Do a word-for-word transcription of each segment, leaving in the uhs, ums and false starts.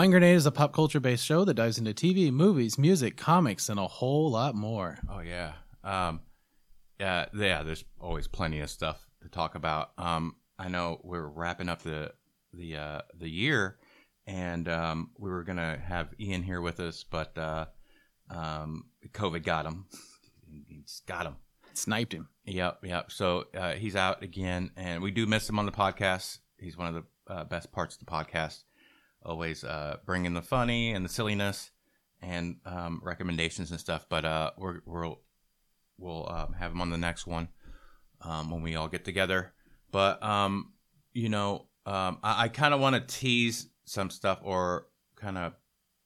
Mind Grenade is a pop culture-based show that dives into T V, movies, music, comics, and a whole lot more. Oh, yeah. Um, yeah, yeah, there's always plenty of stuff to talk about. Um, I know we're wrapping up the the uh, the year, and um, we were going to have Ian here with us, but uh, um, COVID got him. He's got him. Sniped him. Yep, yep. So uh, he's out again, and we do miss him on the podcast. He's one of the uh, best parts of the podcast. Always uh, bringing the funny and the silliness and um, recommendations and stuff. But uh, we're, we'll we'll um, have him on the next one um, when we all get together. But um, you know, um, I, I kind of want to tease some stuff or kind of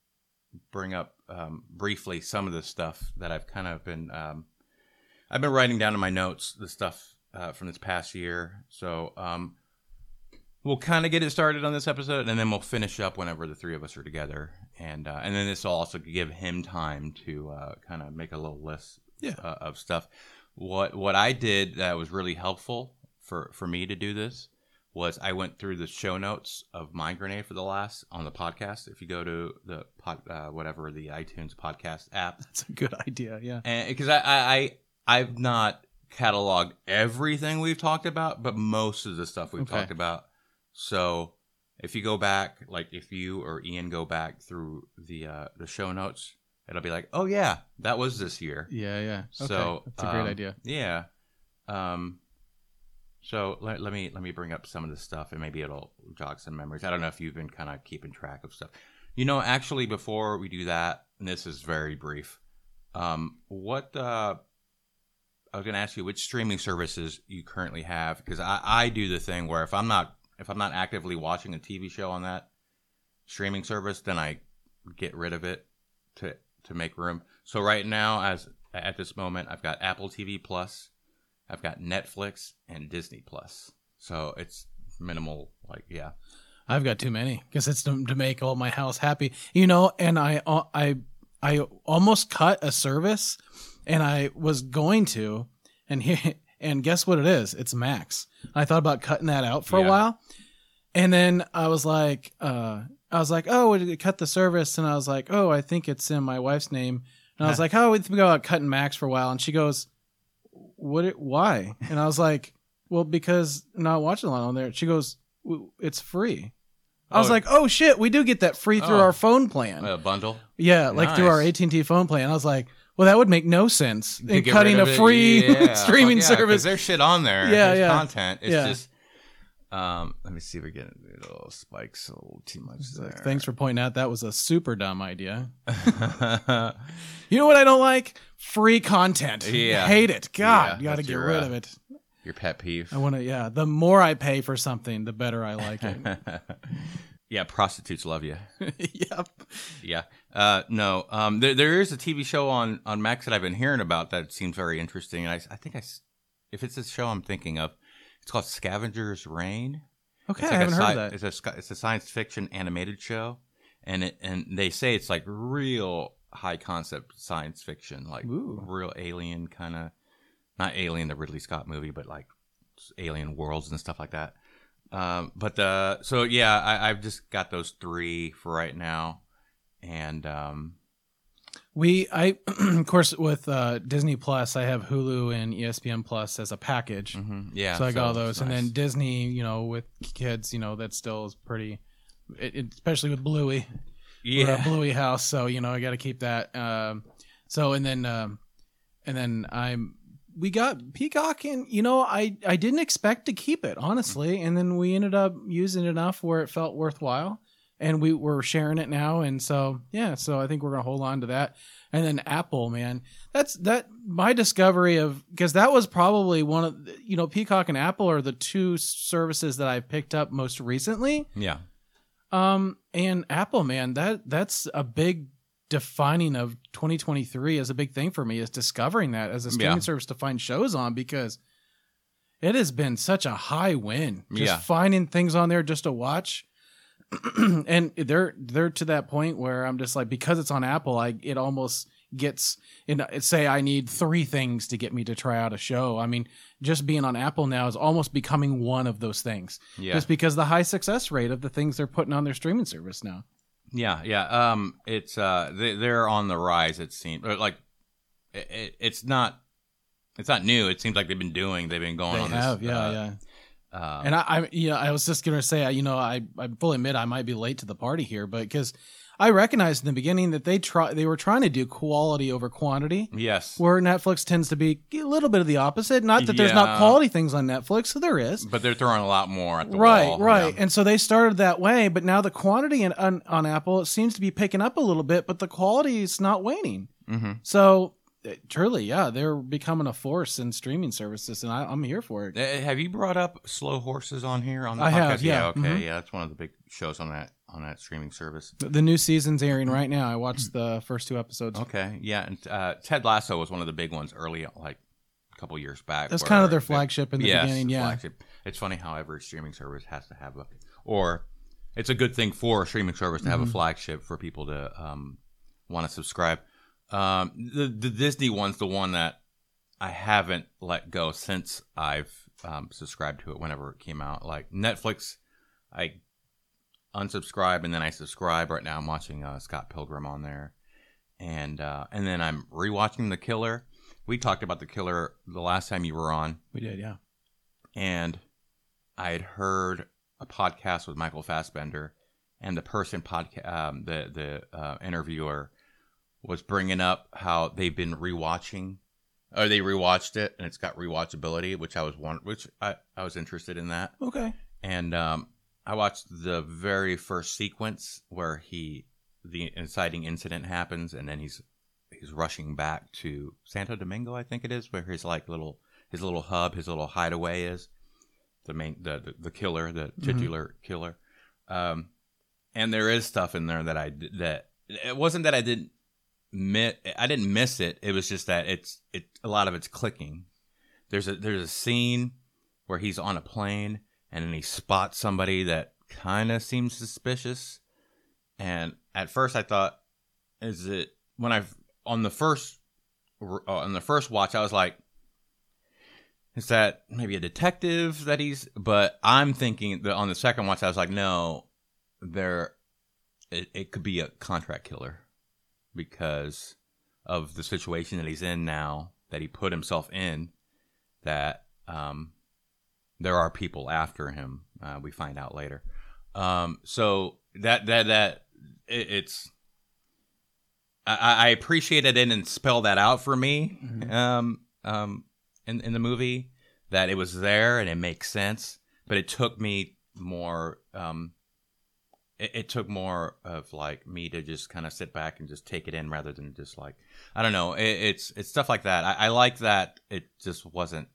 bring up um, briefly some of the stuff that I've kind of been. Um, I've been writing down in my notes the stuff uh, from this past year. So um, we'll kind of get it started on this episode, and then we'll finish up whenever the three of us are together. And uh, and then this will also give him time to uh, kind of make a little list yeah. uh, of stuff. What what I did that was really helpful for, for me to do this was I went through the show notes of Mind Grenade for the last on the podcast. If you go to the pod, uh, whatever the iTunes podcast app, that's a good idea. Yeah, and because I. I, I I've not cataloged everything we've talked about, but most of the stuff we've okay. talked about. So if you go back, like if you or Ian go back through the uh, the show notes, it'll be like, oh yeah, that was this year. Yeah, yeah. Okay. So that's a great um, idea. Yeah. Um. So let, let me let me bring up some of the stuff, and maybe it'll jog some memories. I don't know if you've been kind of keeping track of stuff. You know, actually, before we do that, and this is very brief. Um. What. Uh. I was going to ask you which streaming services you currently have, because I, I do the thing where if I'm not if I'm not actively watching a T V show on that streaming service, then I get rid of it to to make room. So right now, as at this moment, I've got Apple T V Plus, I've got Netflix, and Disney Plus. So it's minimal, like yeah. I've got too many because it's to, to make all my house happy, you know. And I I I almost cut a service. And I was going to, and he, and guess what it is? It's Max. I thought about cutting that out for yeah. a while, and then I was like, uh, I was like, oh, we cut the service, and I was like, oh, I think it's in my wife's name, and I was like, oh, we think about cutting Max for a while, and she goes, what? It, why? And I was like, well, because I'm not watching a lot on there. She goes, it's free. I oh. was like, oh shit, we do get that free through oh. our phone plan. A bundle? Yeah, like nice. through our A T and T phone plan. I was like, well, that would make no sense in cutting a free yeah. streaming well, yeah, service. There's shit on there. Yeah, there's yeah. content. It's yeah. just, um, let me see if we're getting a little spikes a little too much there. Thanks for pointing out that was a super dumb idea. You know what I don't like? Free content. Yeah. I hate it. God, yeah, you got to get your, rid uh, of it. Your pet peeve. I want to, yeah. The more I pay for something, the better I like it. Yeah, prostitutes love you. Yep. Yeah. Uh, no, um, there there is a T V show on, on Max that I've been hearing about that seems very interesting. And I, I think I, if it's a show I'm thinking of, it's called Scavenger's Reign. Okay, like I haven't a heard sci- of that. It's a it's a science fiction animated show, and it and they say it's like real high concept science fiction, like Ooh. real alien kind of, not Alien the Ridley Scott movie, but like alien worlds and stuff like that. Um, but uh, so yeah, I, I've just got those three for right now, and um, we I of course with uh, Disney Plus, I have Hulu and E S P N Plus as a package. mm-hmm. Yeah, so I got so all those, nice. and then Disney, you know, with kids, you know, that still is pretty, it, it, especially with Bluey, yeah, We're a Bluey house. So you know, I got to keep that. Um, so and then um, and then I'm. We got Peacock, and you know, I, I didn't expect to keep it, honestly, and then we ended up using it enough where it felt worthwhile, and we were sharing it now, and so yeah, so I think we're gonna hold on to that. And then Apple, man, that's that my discovery of, because that was probably one of the, you know, Peacock and Apple are the two services that I've picked up most recently. Yeah. Um, and Apple, man, that that's a big defining of twenty twenty-three as a big thing for me, is discovering that as a streaming yeah. service to find shows on, because it has been such a high win just yeah. finding things on there just to watch. And they're they're to that point where I'm just like, because it's on Apple, I it almost gets in. Say I need three things to get me to try out a show. I mean, just being on Apple now is almost becoming one of those things, yeah. just because the high success rate of the things they're putting on their streaming service now. Yeah, yeah. Um, it's uh, they, they're on the rise. It seems like it, it, it's not. It's not new. It seems like they've been doing. They've been going They on have, this. yeah, uh, yeah. Um, And I, I, yeah, I was just gonna say, you know, I, I fully admit I might be late to the party here, but because I recognized in the beginning that they try, they were trying to do quality over quantity, yes, where Netflix tends to be a little bit of the opposite. Not that there's not Yeah. quality things on Netflix, so there is. but they're throwing a lot more at the Right, wall. right. Yeah. And so they started that way, but now the quantity in, on, on Apple, it seems to be picking up a little bit, but the quality is not waning. Mm-hmm. So uh, truly, yeah, they're becoming a force in streaming services, and I, I'm here for it. Uh, Have you brought up Slow Horses on here on the I podcast? have, yeah. okay, Mhm. yeah. That's one of the big shows on that on that streaming service. The- The new season's airing right now. I watched the first two episodes. Okay, yeah. And uh, Ted Lasso was one of the big ones early, like a couple years back. That's where kind of their they- flagship in the yes, beginning, yeah. flagship. It's funny how every streaming service has to have a, or it's a good thing for a streaming service to have Mm-hmm. a flagship for people to um, want to subscribe. Um, the the Disney one's the one that I haven't let go since I've um, subscribed to it whenever it came out. Like Netflix, I unsubscribe and then I subscribe. Right now I'm watching uh, Scott Pilgrim on there. And uh, and then I'm rewatching The Killer. We talked about The Killer the last time you were on. We did, yeah. And I had heard a podcast with Michael Fassbender, and the person podca- um, the the uh, interviewer was bringing up how they've been rewatching, or they rewatched it, and it's got rewatchability, which I was one, which I, I was interested in that. Okay. And um, I watched the very first sequence where he the inciting incident happens, and then he's he's rushing back to Santo Domingo, I think it is, where his like little his little hub, his little hideaway is. The main, the, the the killer, the titular mm-hmm. killer, um, and there is stuff in there that I that it wasn't that I didn't miss, I didn't miss it. It was just that it's it a lot of it's clicking. There's a there's a scene where he's on a plane and then he spots somebody that kind of seems suspicious, and at first I thought, is it when I on the first uh, on the first watch I was like, is that maybe a detective that he's, but I'm thinking that on the second watch, I was like, no, there, it, it could be a contract killer because of the situation that he's in now, that he put himself in, that um, there are people after him. Uh, we find out later. Um, so that, that, that, it, it's, I, I appreciate it didn't spell that out for me. Mm-hmm. Um, um, In, in the movie, that it was there and it makes sense, but it took me more um it, it took more of like me to just kind of sit back and just take it in rather than just like, I don't know, it, it's it's stuff like that. I, I like that it just wasn't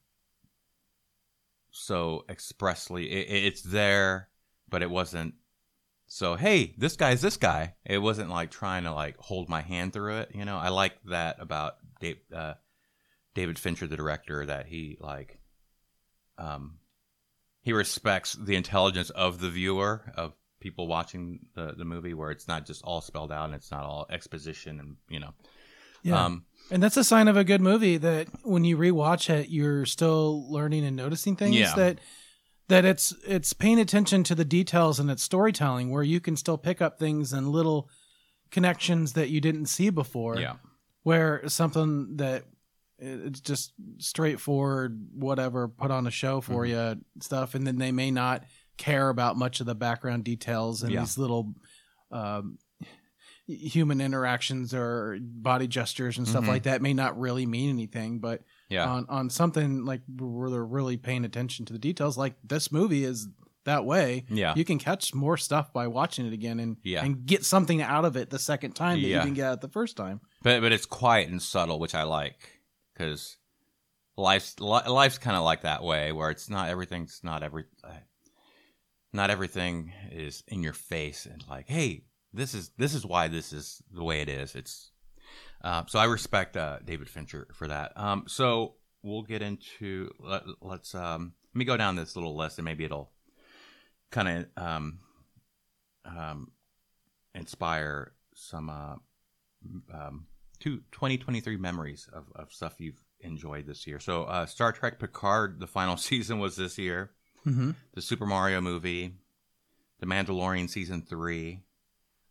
so expressly it, it's there, but it wasn't so, hey, this guy's this guy. It wasn't like trying to like hold my hand through it, you know. I like that about Dave, uh David Fincher, the director, that he like, um, he respects the intelligence of the viewer, of people watching the, the movie, where it's not just all spelled out and it's not all exposition and, you know. Yeah. Um, and that's a sign of a good movie, that when you rewatch it, you're still learning and noticing things, Yeah. that that it's it's paying attention to the details in its storytelling, where you can still pick up things and little connections that you didn't see before. Yeah. Where something that it's just straightforward, whatever, put on a show for mm-hmm. you stuff, and then they may not care about much of the background details and Yeah. these little um, human interactions or body gestures and stuff Mm-hmm. like that may not really mean anything. But Yeah. on on something like where they're really paying attention to the details, like this movie is that way. Yeah. You can catch more stuff by watching it again and Yeah. and get something out of it the second time that Yeah. you didn't get out the first time. But but it's quiet and subtle, which I like, because life's li- life's kind of like that way, where it's not everything's not every not everything is in your face and like, hey, this is this is why this is the way it is. It's uh, so I respect uh, David Fincher for that. Um, so we'll get into let, let's um, let me go down this little list and maybe it'll kind of um, um, inspire some uh, um, two twenty twenty-three memories of, of stuff you've enjoyed this year. So uh, Star Trek Picard, the final season was this year. Mm-hmm. The Super Mario movie, The Mandalorian season three,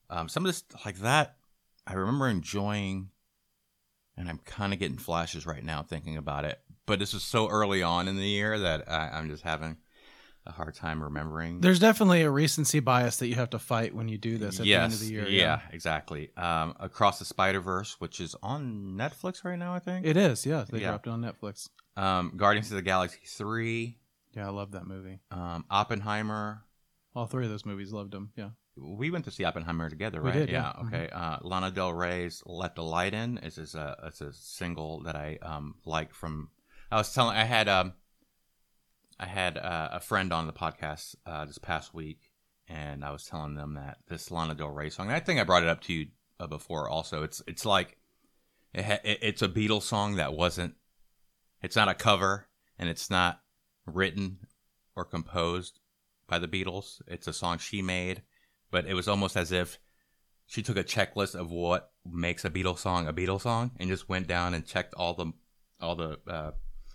Um, some of this like that, I remember enjoying, and I'm kind of getting flashes right now thinking about it. But this is so early on in the year that I, I'm just having a hard time remembering. There's definitely a recency bias that you have to fight when you do this at yes, the end of the year. Yeah, Yeah, exactly. Um, Across the Spider-Verse, which is on Netflix right now, I think. it is. Yeah, they Yeah. dropped it on Netflix. Um, Guardians of the Galaxy three. Yeah, I love that movie. Um, Oppenheimer. All three of those movies, loved them. Yeah. We went to see Oppenheimer together, We right? did, yeah. yeah. Okay. Uh, Lana Del Rey's "Let the Light In" is, is a it's a single that I um like from. I was telling I had um I had uh, a friend on the podcast uh, this past week, and I was telling them that this Lana Del Rey song. And I think I brought it up to you uh, before. Also, it's it's like it ha- it, it's a Beatles song that wasn't. It's not a cover, and it's not written or composed by the Beatles. It's a song she made, but it was almost as if she took a checklist of what makes a Beatles song a Beatles song, and just went down and checked all the all the uh,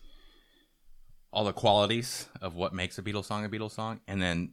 all the qualities of what makes a Beatles song a Beatles song, and then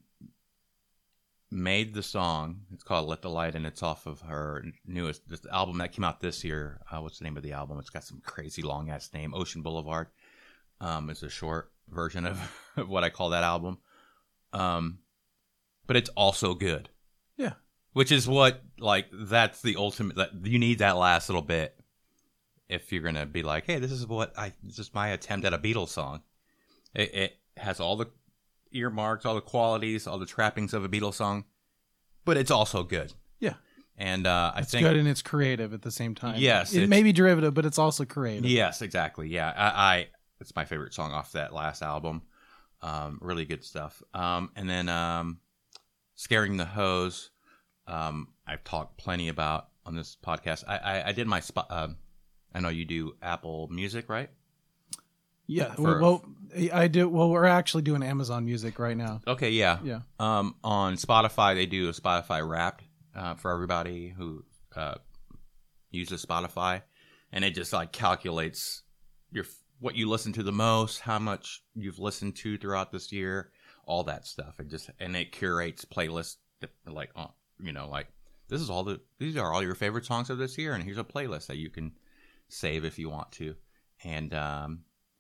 made the song. It's called "Let the Light In." It's off of her newest this album that came out this year. Uh, what's the name of the album? It's got some crazy long ass name. Ocean Boulevard. Um, it's a short version of, of what I call that album. Um, but it's also good. Yeah. Which is what, like, that's the ultimate, that you need that last little bit if you're going to be like, hey, this is what I, this is my attempt at a Beatles song. It, it has all the earmarks, all the qualities, all the trappings of a Beatles song, but it's also good. Yeah. And uh, I it's think. good and it's creative at the same time. Yes. It may be derivative, but it's also creative. Yes, exactly. Yeah. I, I it's my favorite song off that last album. Um, really good stuff. Um, and then um, Scaring the Hose. Um, I've talked plenty about on this podcast. I, I, I did my spot. Um, I know you do Apple Music, right? Yeah. For- well, I do. Well, we're actually doing Amazon Music right now. Okay, yeah. Yeah. Um, on Spotify, they do a Spotify Wrapped uh, for everybody who uh, uses Spotify, and it just like calculates your what you listen to the most, how much you've listened to throughout this year, all that stuff. It just and it curates playlists that, like uh, you know, like this is all the these are all your favorite songs of this year, and here's a playlist that you can save if you want to. And um,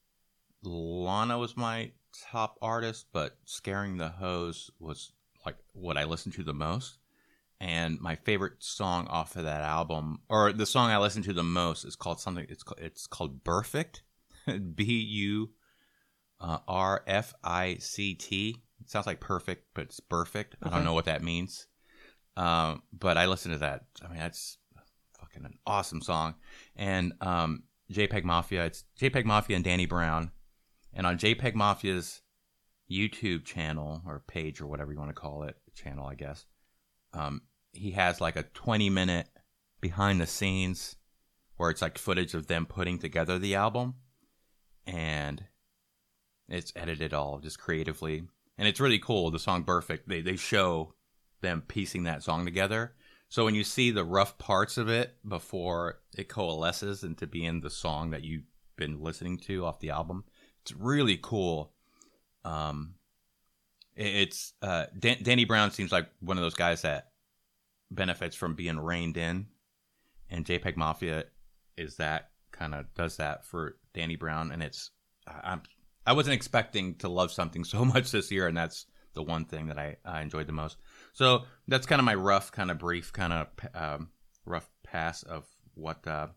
Lana was my top artist, but Scaring the Hose was like what I listened to the most. And my favorite song off of that album, or the song I listened to the most, is called something. It's called, it's called Perfect, B U R F I C T. It sounds like perfect, but it's perfect. I don't know what that means. Um, but I listened to that. I mean, that's fucking an awesome song. And um, JPEG Mafia. It's JPEG Mafia and Danny Brown. And on JPEG Mafia's YouTube channel or page or whatever you want to call it, channel, I guess. Um, he has like a twenty minute behind the scenes where it's like footage of them putting together the album, and it's edited all just creatively, and it's really cool. The song Perfect, they they show them piecing that song together. So when you see the rough parts of it before it coalesces into being the song that you've been listening to off the album, it's really cool. Um, It's uh, Dan- Danny Brown seems like one of those guys that benefits from being reined in, and JPEG Mafia is that kind of does that for Danny Brown. And it's I'm I wasn't expecting to love something so much this year, and that's the one thing that I, I enjoyed the most. So that's kind of my rough, kind of brief, kind of um, rough pass of what uh,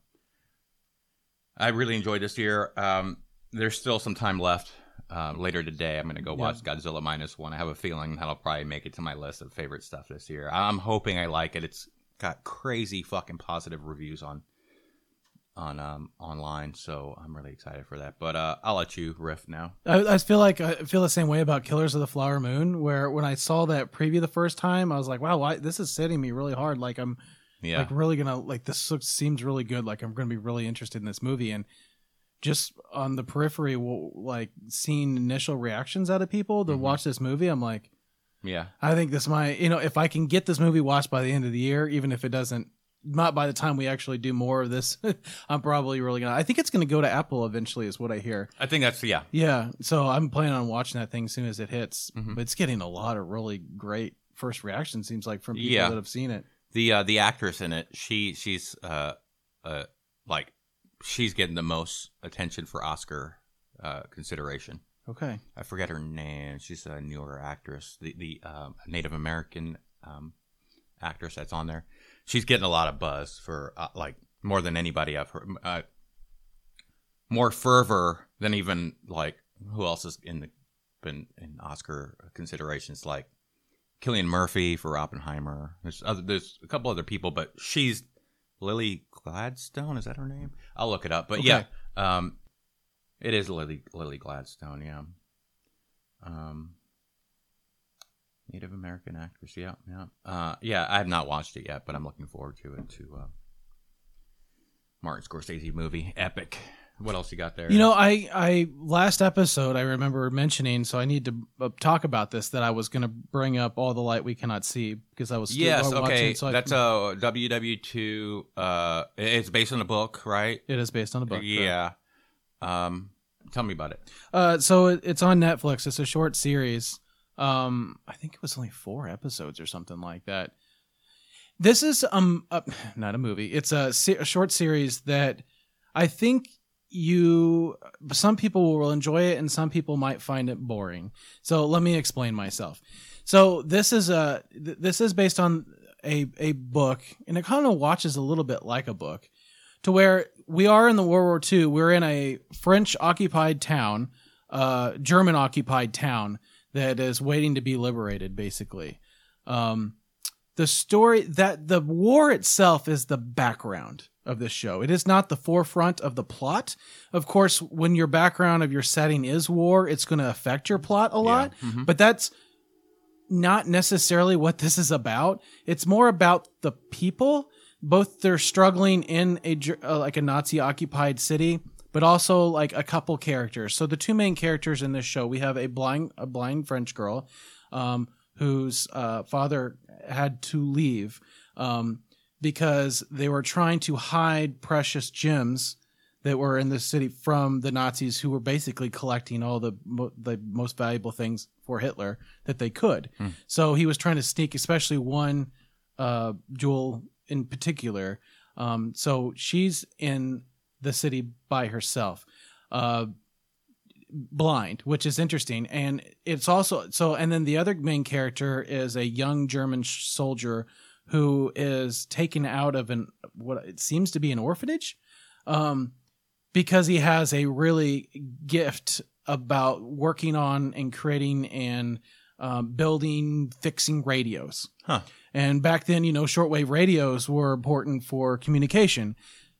I really enjoyed this year. Um, there's still some time left. Uh, later today, I'm going to go watch yeah. Godzilla Minus One. I have a feeling that'll probably make it to my list of favorite stuff this year. I'm hoping I like it. It's got crazy fucking positive reviews on on um, online, so I'm really excited for that. But uh, I'll let you riff now. I, I feel like I feel the same way about Killers of the Flower Moon, where when I saw that preview the first time, I was like, wow, why, this is hitting me really hard. Like I'm yeah. like really gonna like this looks, seems really good. Like I'm gonna be really interested in this movie. And just on the periphery, like seeing initial reactions out of people to mm-hmm. watch this movie, I'm like, yeah, I think this might, you know, if I can get this movie watched by the end of the year, even if it doesn't, not by the time we actually do more of this, I'm probably really gonna. I think it's gonna go to Apple eventually, is what I hear. I think that's yeah, yeah. So I'm planning on watching that thing as soon as it hits. Mm-hmm. But it's getting a lot of really great first reactions. Seems like from people yeah. that have seen it. The uh, the actress in it, she she's uh uh like she's getting the most attention for Oscar uh, consideration. Okay. I forget her name. She's a newer actress, the the um, Native American um, actress that's on there. She's getting a lot of buzz for uh, like more than anybody I've heard. Uh, more fervor than even like who else is in the been in Oscar considerations, like Cillian Murphy for Oppenheimer. There's other there's a couple other people, but she's Lily Gladstone. Is that her name? I'll look it up. But Okay. yeah, um, it is Lily Lily Gladstone. Yeah. Um, Native American actress. Yeah, yeah, uh, yeah. I have not watched it yet, but I'm looking forward to it. To uh, Martin Scorsese movie, epic. What else you got there? You know, I, I last episode I remember mentioning, so I need to uh, talk about this, that I was going to bring up All the Light We Cannot See because I was still yes, watching. okay. So That's I, a W W two. Uh, it's based on a book, right? it is based on a book. correct. Yeah. Um, tell me about it. Uh, so it, it's on Netflix. It's a short series. Um, I think it was only four episodes or something like that. This is um uh, not a movie. It's a, se- a short series that I think you some people will enjoy it and some people might find it boring. So let me explain myself. So this is a th- this is based on a a book, and it kind of watches a little bit like a book, to where we are in the World War Two. We're in a French occupied town, uh, German occupied town that is waiting to be liberated, basically. Um, the story that the war itself is the background of this show. It is not the forefront of the plot. Of course, when your background of your setting is war, it's going to affect your plot a lot, Yeah. Mhm. but that's not necessarily what this is about. It's more about the people. Both they're struggling in a Ger- uh, like a Nazi occupied city, but also like a couple characters. So the two main characters in this show, we have a blind a blind French girl um, whose uh, father had to leave um, because they were trying to hide precious gems that were in the city from the Nazis, who were basically collecting all the mo- the most valuable things for Hitler that they could. Hmm. So he was trying to sneak, especially one uh, jewel in particular. Um, so she's in the city by herself, uh, blind, which is interesting. And it's also so. And then the other main character is a young German sh- soldier who is taken out of an what it seems to be an orphanage, um, because he has a really gift about working on and creating and um, building, fixing radios. Huh. And back then, you know, shortwave radios were important for communication.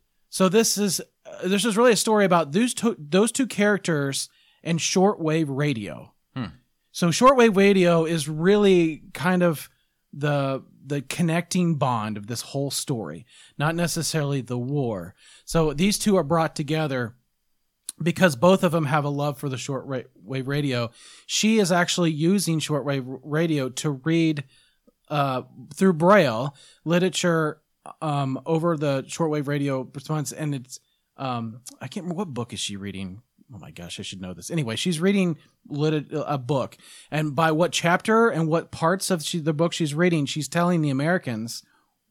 So this is uh, this is really a story about those two, those two characters and shortwave radio. Hmm. So shortwave radio is really kind of the the connecting bond of this whole story, not necessarily the war. So these two are brought together because both of them have a love for the shortwave radio. She is actually using shortwave radio to read uh, through Braille literature um, over the shortwave radio response, and it's um, I can't remember what book is she reading. Oh my gosh, I should know this. Anyway, she's reading lit- a book, and by what chapter and what parts of she, the book she's reading, she's telling the Americans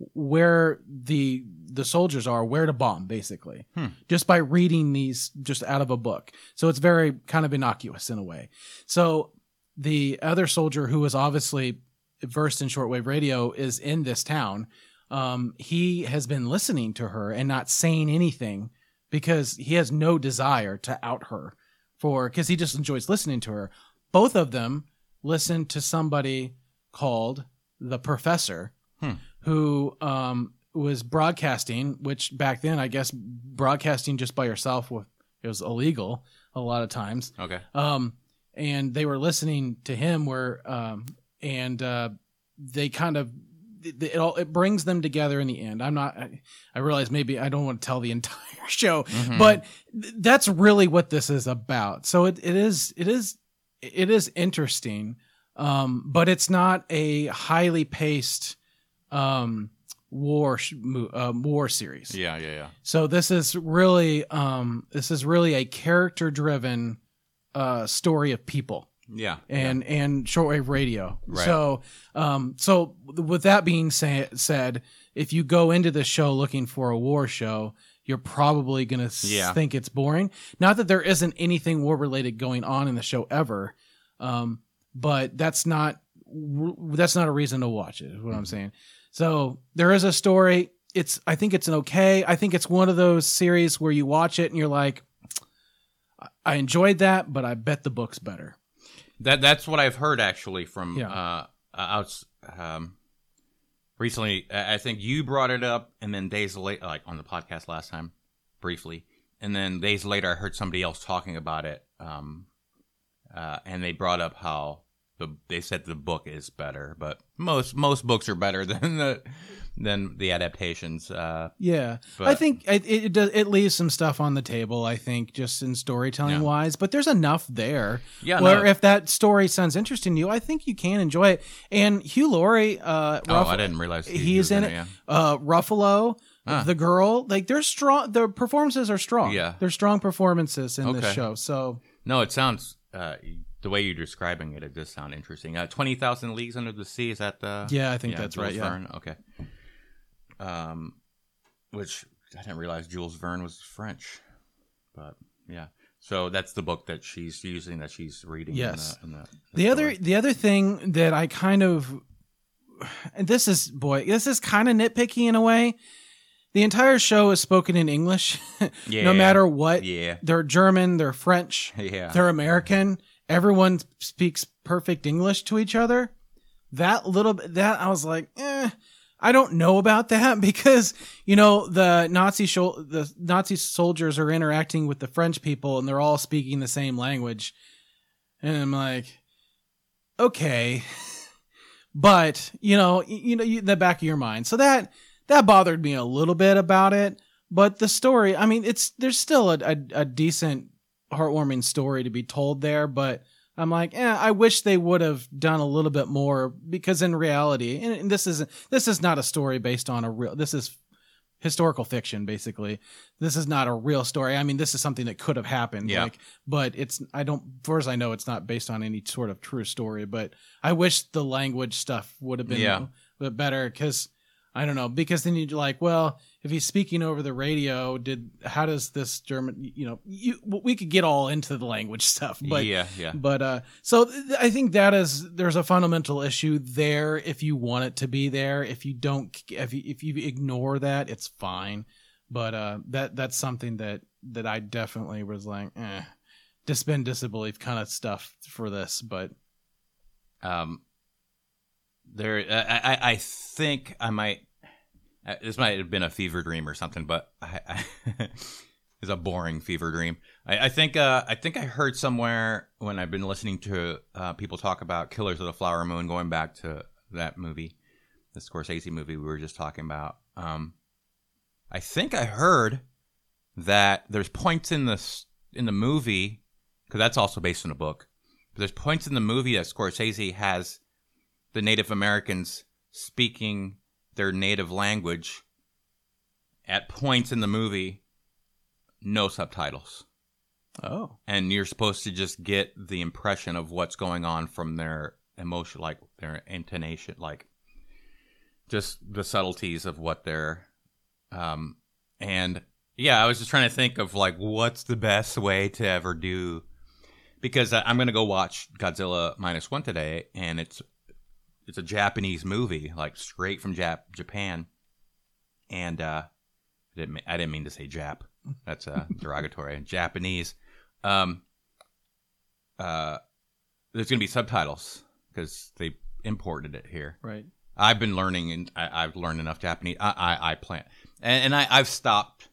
where the the soldiers are, where to bomb, basically, Hmm. just by reading these just out of a book. So it's very kind of innocuous in a way. So the other soldier, who is obviously versed in shortwave radio, is in this town. Um, he has been listening to her and not saying anything, because he has no desire to out her for, because he just enjoys listening to her. Both of them listen to somebody called the Professor, Hmm. who um, was broadcasting, which back then, I guess broadcasting just by yourself was, it was illegal a lot of times. Okay. Um, and they were listening to him where, um, and uh, they kind of, it, it all it brings them together in the end. I'm not. I, I realize maybe I don't want to tell the entire show, Mhm. but th- that's really what this is about. So it, it is it is it is interesting, um, but it's not a highly paced um, war sh- mo- uh, war series. Yeah, yeah, yeah. So this is really um, this is really a character driven uh, story of people. Yeah, and yeah. and shortwave radio. Right. So, um, so with that being say, said, if you go into the show looking for a war show, you're probably gonna Yeah. think it's boring. Not that there isn't anything war related going on in the show ever, um, but that's not that's not a reason to watch it. Is what I'm saying. So there is a story. It's I think it's an okay. I think it's one of those series where you watch it and you're like, I enjoyed that, but I bet the book's better. That that's what I've heard actually from Yeah. uh, outs um, recently. I I think you brought it up, and then days later, like on the podcast last time, briefly, and then days later, I heard somebody else talking about it, um, uh, and they brought up how the they said the book is better, but most most books are better than the than the adaptations. Uh, Yeah, But- I think it it, does, it leaves some stuff on the table. I think just in storytelling Yeah. wise, but there's enough there. Yeah, where no. if that story sounds interesting to you, I think you can enjoy it. And Hugh Laurie, uh, oh, Ruff- I didn't realize he- he he's was in in it. it, yeah. Uh, Ruffalo, Ah. the girl, like they're strong. The performances are strong. Yeah. they're strong performances in this Okay. show. So No, it sounds uh, the way you're describing it. It does sound interesting. Uh, Twenty Thousand Leagues Under the Sea. Is that the? yeah, I think that's Jules right. Yeah, Verne? Okay. Um, which I didn't realize Jules Verne was French, but yeah. So that's the book that she's using, that she's reading. Yes. In the, in the, The other story. the other thing that I kind of and this is boy, this is kind of nitpicky in a way. The entire show is spoken in English. Yeah. No matter what. Yeah. They're German, they're French, Yeah. they're American. Everyone speaks perfect English to each other. That little bit that I was like, eh, I don't know about that because, you know, the Nazi sho- the Nazi soldiers are interacting with the French people and they're all speaking the same language. And I'm like, okay. But, you know, y- you know, you, the back of your mind. So that that bothered me a little bit about it, but the story, I mean, it's there's still a a, a decent heartwarming story to be told there, but I'm like, eh, I wish they would have done a little bit more because in reality, and, and this is this is not a story based on a real. This is historical fiction, basically. This is not a real story. I mean, this is something that could have happened. Yeah. Like, but it's I don't. As far as I know, it's not based on any sort of true story. But I wish the language stuff would have been Yeah. a bit better because. I don't know, because then you're like, well, if he's speaking over the radio, did how does this German, you know, you, we could get all into the language stuff, but yeah, yeah. but uh, so th- I think that is there's a fundamental issue there. If you want it to be there, if you don't, if you, if you ignore that, it's fine. But uh, that that's something that that I definitely was like, eh, suspend disbelief kind of stuff for this, but Um, there, I, I, I think I might. Uh, this might have been a fever dream or something, but I, I it's a boring fever dream. I, I think. Uh, I think I heard somewhere when I've been listening to uh, people talk about Killers of the Flower Moon, going back to that movie, the Scorsese movie we were just talking about. Um, I think I heard that there's points in the in the movie, because that's also based on a book. But there's points in the movie that Scorsese has the Native Americans speaking their native language at points in the movie, no subtitles. oh, And you're supposed to just get the impression of what's going on from their emotion, like their intonation, like just the subtleties of what they're, um, and yeah, I was just trying to think of like, what's the best way to ever do, because I- I'm going to go watch Godzilla Minus One today, and it's, it's a Japanese movie, like straight from Jap- Japan. And, uh, I didn't, I didn't mean to say Jap. That's uh, derogatory. Japanese. Um, uh, there's going to be subtitles because they imported it here. right. I've been learning, and I, I've learned enough Japanese. I, I, I plan, and, and I, I've stopped,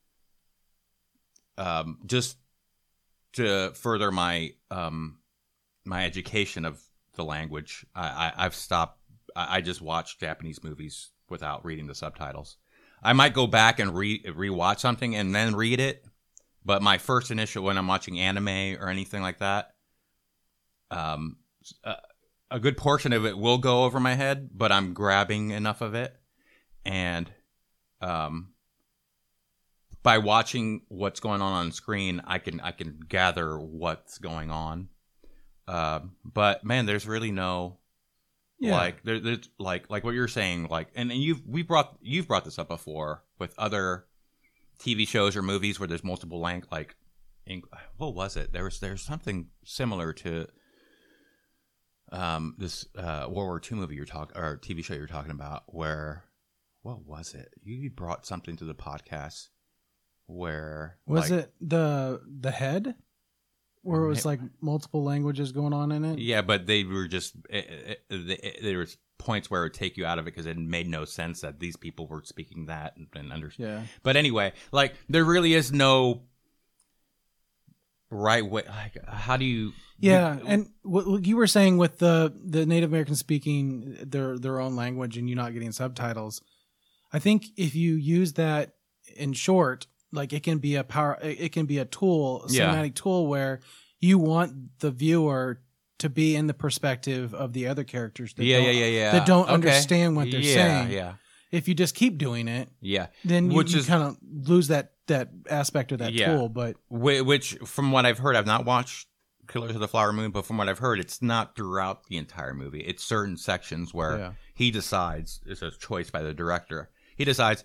um, just to further my, um, my education of the language. I, I I've stopped. I, I just watch Japanese movies without reading the subtitles. I might go back and re rewatch something and then read it, but my first initial when I'm watching anime or anything like that, um, a, a good portion of it will go over my head, but I'm grabbing enough of it, and um, by watching what's going on on screen, I can I can gather what's going on. uh, but man, there's really no Yeah. like there, there's like like what you're saying, like and, and you've we brought you've brought this up before with other T V shows or movies where there's multiple lang like in, what was it? There was there's something similar to um this uh, World War Two movie you're talking or T V show you're talking about where what was it? You brought something to the podcast where Was like, it the the head? Where it was like multiple languages going on in it? Yeah, but they were just it, it, it, there was points where it would take you out of it because it made no sense that these people were speaking that and, and understand. Yeah. But anyway, like there really is no right way. Like, how do you? Yeah, you, and what what you were saying with the the Native Americans speaking their their own language and you not getting subtitles, I think if you use that in short, like it can be a power, it can be a tool, a Yeah. cinematic tool where you want the viewer to be in the perspective of the other characters that yeah, don't, yeah, yeah, yeah. that don't Okay. understand what they're yeah, saying. Yeah, If you just keep doing it, yeah. then you, Which you is- kind of lose that that aspect of that Yeah. tool. But Wh- Which, from what I've heard, I've not watched Killers of the Flower Moon, but from what I've heard, it's not throughout the entire movie. It's certain sections where Yeah. he decides, it's a choice by the director. He decides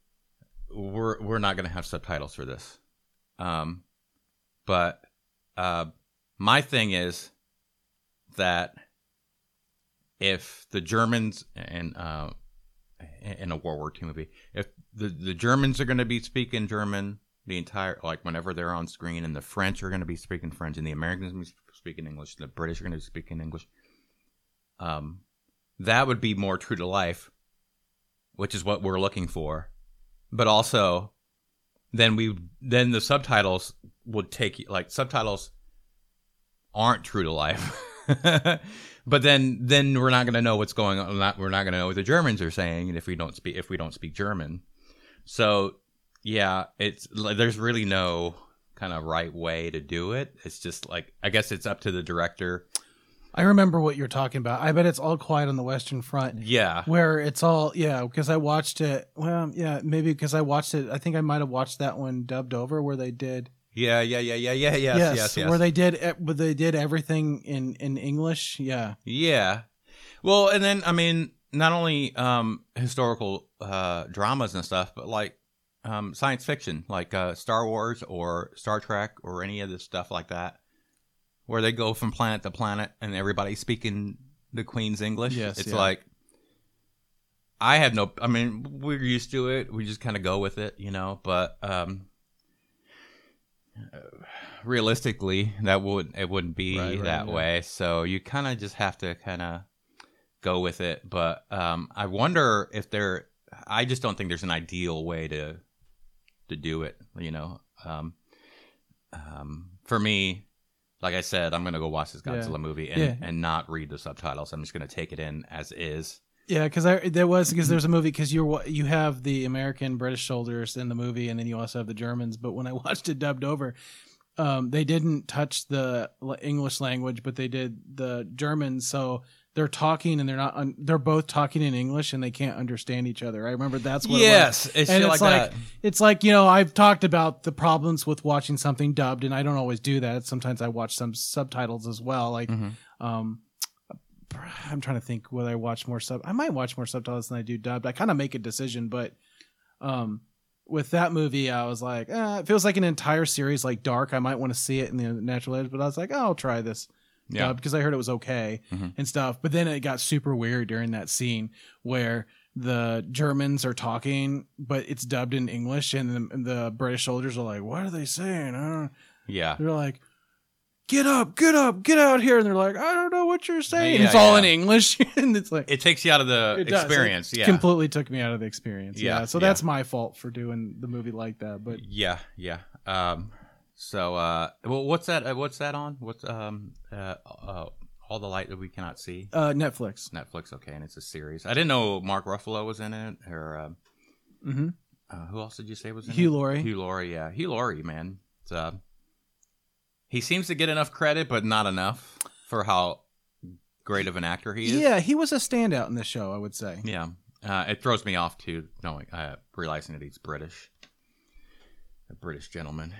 we're we're not going to have subtitles for this. Um, but uh, my thing is that if the Germans and uh, in a World War Two movie, if the, the Germans are going to be speaking German the entire, like whenever they're on screen, and the French are going to be speaking French, and the Americans are going to be speaking English, and the British are going to be speaking English, um, that would be more true to life, which is what we're looking for. But also, then we then the subtitles would take like subtitles aren't true to life. But then then we're not going to know what's going on. Not, we're not going to know what the Germans are saying, and if we don't speak if we don't speak German. So yeah, it's there's really no kind of right way to do it. It's just like I guess it's up to the director. I remember what you're talking about. I bet it's All Quiet on the Western Front. Yeah. Where it's all, yeah, because I watched it. Well, yeah, maybe because I watched it. I think I might have watched that one dubbed over where they did. Yeah, yeah, yeah, yeah, yeah, yes, yes, yes. yes. Where they did, where they did everything in, in English. Yeah. Yeah. Well, and then, I mean, not only um, historical uh, dramas and stuff, but like um, science fiction, like uh, Star Wars or Star Trek or any of this stuff like that. Where they go from planet to planet and everybody's speaking the Queen's English. Yes, it's yeah. like, I have no, I mean, we're used to it. We just kind of go with it, you know, but um, realistically, that would, it wouldn't be Right, right, that yeah. way. So you kind of just have to kind of go with it. But um, I wonder if there, I just don't think there's an ideal way to, to do it, you know. Um, um, for me, like I said, I'm going to go watch this Godzilla Yeah. movie and, Yeah. and not read the subtitles. I'm just going to take it in as is. Yeah, because there was because there's a movie because you're you have the American British soldiers in the movie and then you also have the Germans. But when I watched it dubbed over, um, they didn't touch the l- English language, but they did the German. So they're talking and they're not. Un- they're both talking in English and they can't understand each other. I remember that's what. Yes, it was. it's and shit it's like like that. it's like you know I've talked about the problems with watching something dubbed, and I don't always do that. Sometimes I watch some subtitles as well, like. Mhm. Um, I'm trying to think whether I watch more sub. I might watch more subtitles than I do dubbed. I kind of make a decision, but um, with that movie, I was like, eh, it feels like an entire series, like Dark. I might want to see it in the natural edge, but I was like, oh, I'll try this Yeah. dubbed because I heard it was okay Mhm. and stuff. But then it got super weird during that scene where the Germans are talking, but it's dubbed in English, and the, and the British soldiers are like, what are they saying? I don't know. Yeah. They're like, get up, get up, get out here. And they're like, I don't know what you're saying. Yeah, it's all yeah. in English. And it's like, It takes you out of the it does. experience. It Yeah. completely took me out of the experience. Yeah. Yeah, So yeah. that's my fault for doing the movie like that. But Yeah. Yeah. Um, so, uh, well, what's that? Uh, what's that on? What's, um, uh, uh, All the Light That We Cannot See? uh, Netflix. Netflix. Okay. And it's a series. I didn't know Mark Ruffalo was in it or, um, Mm-hmm. uh, who else did you say was in Hugh it? Laurie. Hugh Laurie. Yeah. Hugh Laurie, man. It's, uh, he seems to get enough credit, but not enough for how great of an actor he is. Yeah, he was a standout in this show, I would say. Yeah. Uh, it throws me off too, knowing, uh, realizing that he's British, a British gentleman.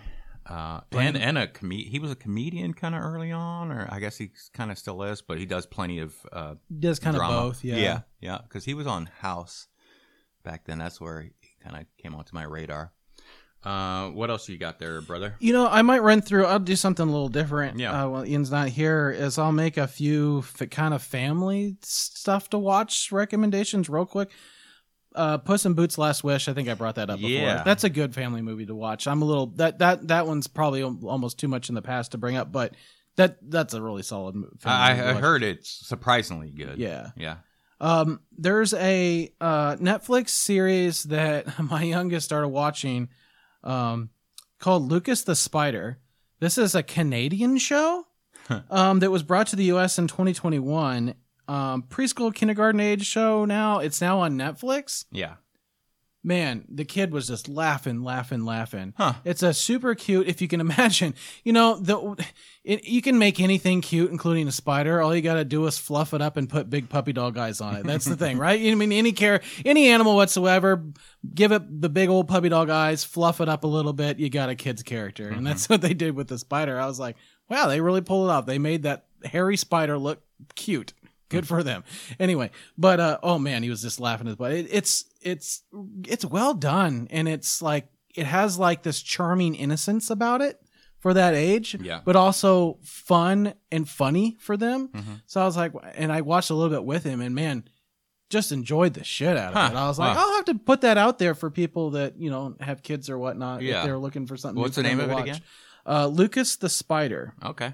Uh, Brand- and and a com- he was a comedian kind of early on, or I guess he kind of still is, but he does plenty of uh, Does kind of drama. both, yeah. yeah, yeah. Because he was on House back then. That's where he kind of came onto my radar. Uh, what else you got there, brother? You know, I might run through. I'll do something a little different. Yeah. Uh, while Ian's not here, is I'll make a few f- kind of family stuff to watch recommendations real quick. Uh, Puss in Boots: Last Wish. I think I brought that up before. Yeah. That's a good family movie to watch. I'm a little that that that one's probably al- almost too much in the past to bring up, but that that's a really solid movie. I, I heard it's surprisingly good. Yeah. Yeah. Um, there's a uh, Netflix series that my youngest started watching um, called Lucas the Spider. This is a Canadian show um, that was brought to the U S in twenty twenty-one. Um, preschool, kindergarten age show now. It's now on Netflix. Yeah. Man, the kid was just laughing, laughing, laughing. Huh. It's a super cute, if you can imagine. You know, the it, you can make anything cute, including a spider. All you got to do is fluff it up and put big puppy dog eyes on it. That's the thing, right? I mean, any care, any animal whatsoever, give it the big old puppy dog eyes, fluff it up a little bit, you got a kid's character. Mm-hmm. And that's what they did with the spider. I was like, wow, they really pulled it off. They made that hairy spider look cute. Good for them. Anyway, but uh, oh man, he was just laughing at his butt. It, it's it's it's well done, and it's like it has like this charming innocence about it for that age. Yeah. But also fun and funny for them. Mm-hmm. So I was like, and I watched a little bit with him, and man, just enjoyed the shit out of Huh. it. I was like, Wow. I'll have to put that out there for people that you know have kids or whatnot. Yeah. If they're looking for something. What's new the for them name to of it watch. again? Uh, Lucas the Spider. Okay.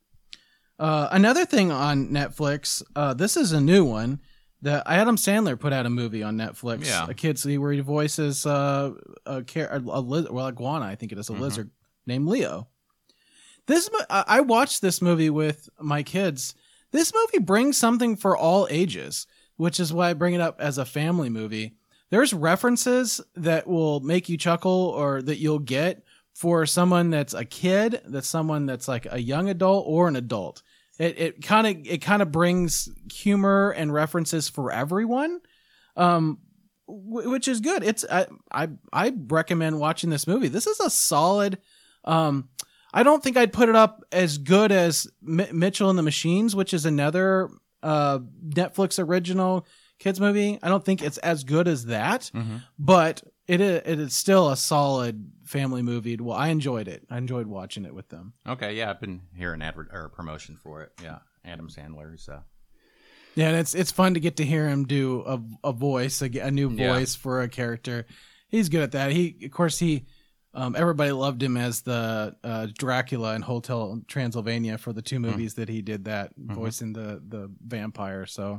Uh, another thing on Netflix, uh, this is a new one that Adam Sandler put out a movie on Netflix. Yeah. A kid's where he voices uh, a, car- a, a liz- well, iguana, I think it is a Mhm. lizard named Leo. This mo- I I watched this movie with my kids. This movie brings something for all ages, which is why I bring it up as a family movie. There's references that will make you chuckle or that you'll get for someone that's a kid, that's someone that's like a young adult or an adult. It it kind of it kind of brings humor and references for everyone, um, w- which is good. It's I, I I recommend watching this movie. This is a solid. Um, I don't think I'd put it up as good as M- Mitchell and the Machines, which is another uh, Netflix original kids movie. I don't think it's as good as that, Mm-hmm. but it is, it is still a solid family movie. Well, I enjoyed it. I enjoyed watching it with them. Okay. Yeah, I've been hearing advert or promotion for it. Yeah, Adam Sandler. So Yeah, and it's it's fun to get to hear him do a a voice, a, a new Yeah. voice for a character. He's good at that. He, of course, he. Um, everybody loved him as the uh, Dracula in Hotel Transylvania for the two movies that he did that Mhm. voicing the the vampire. So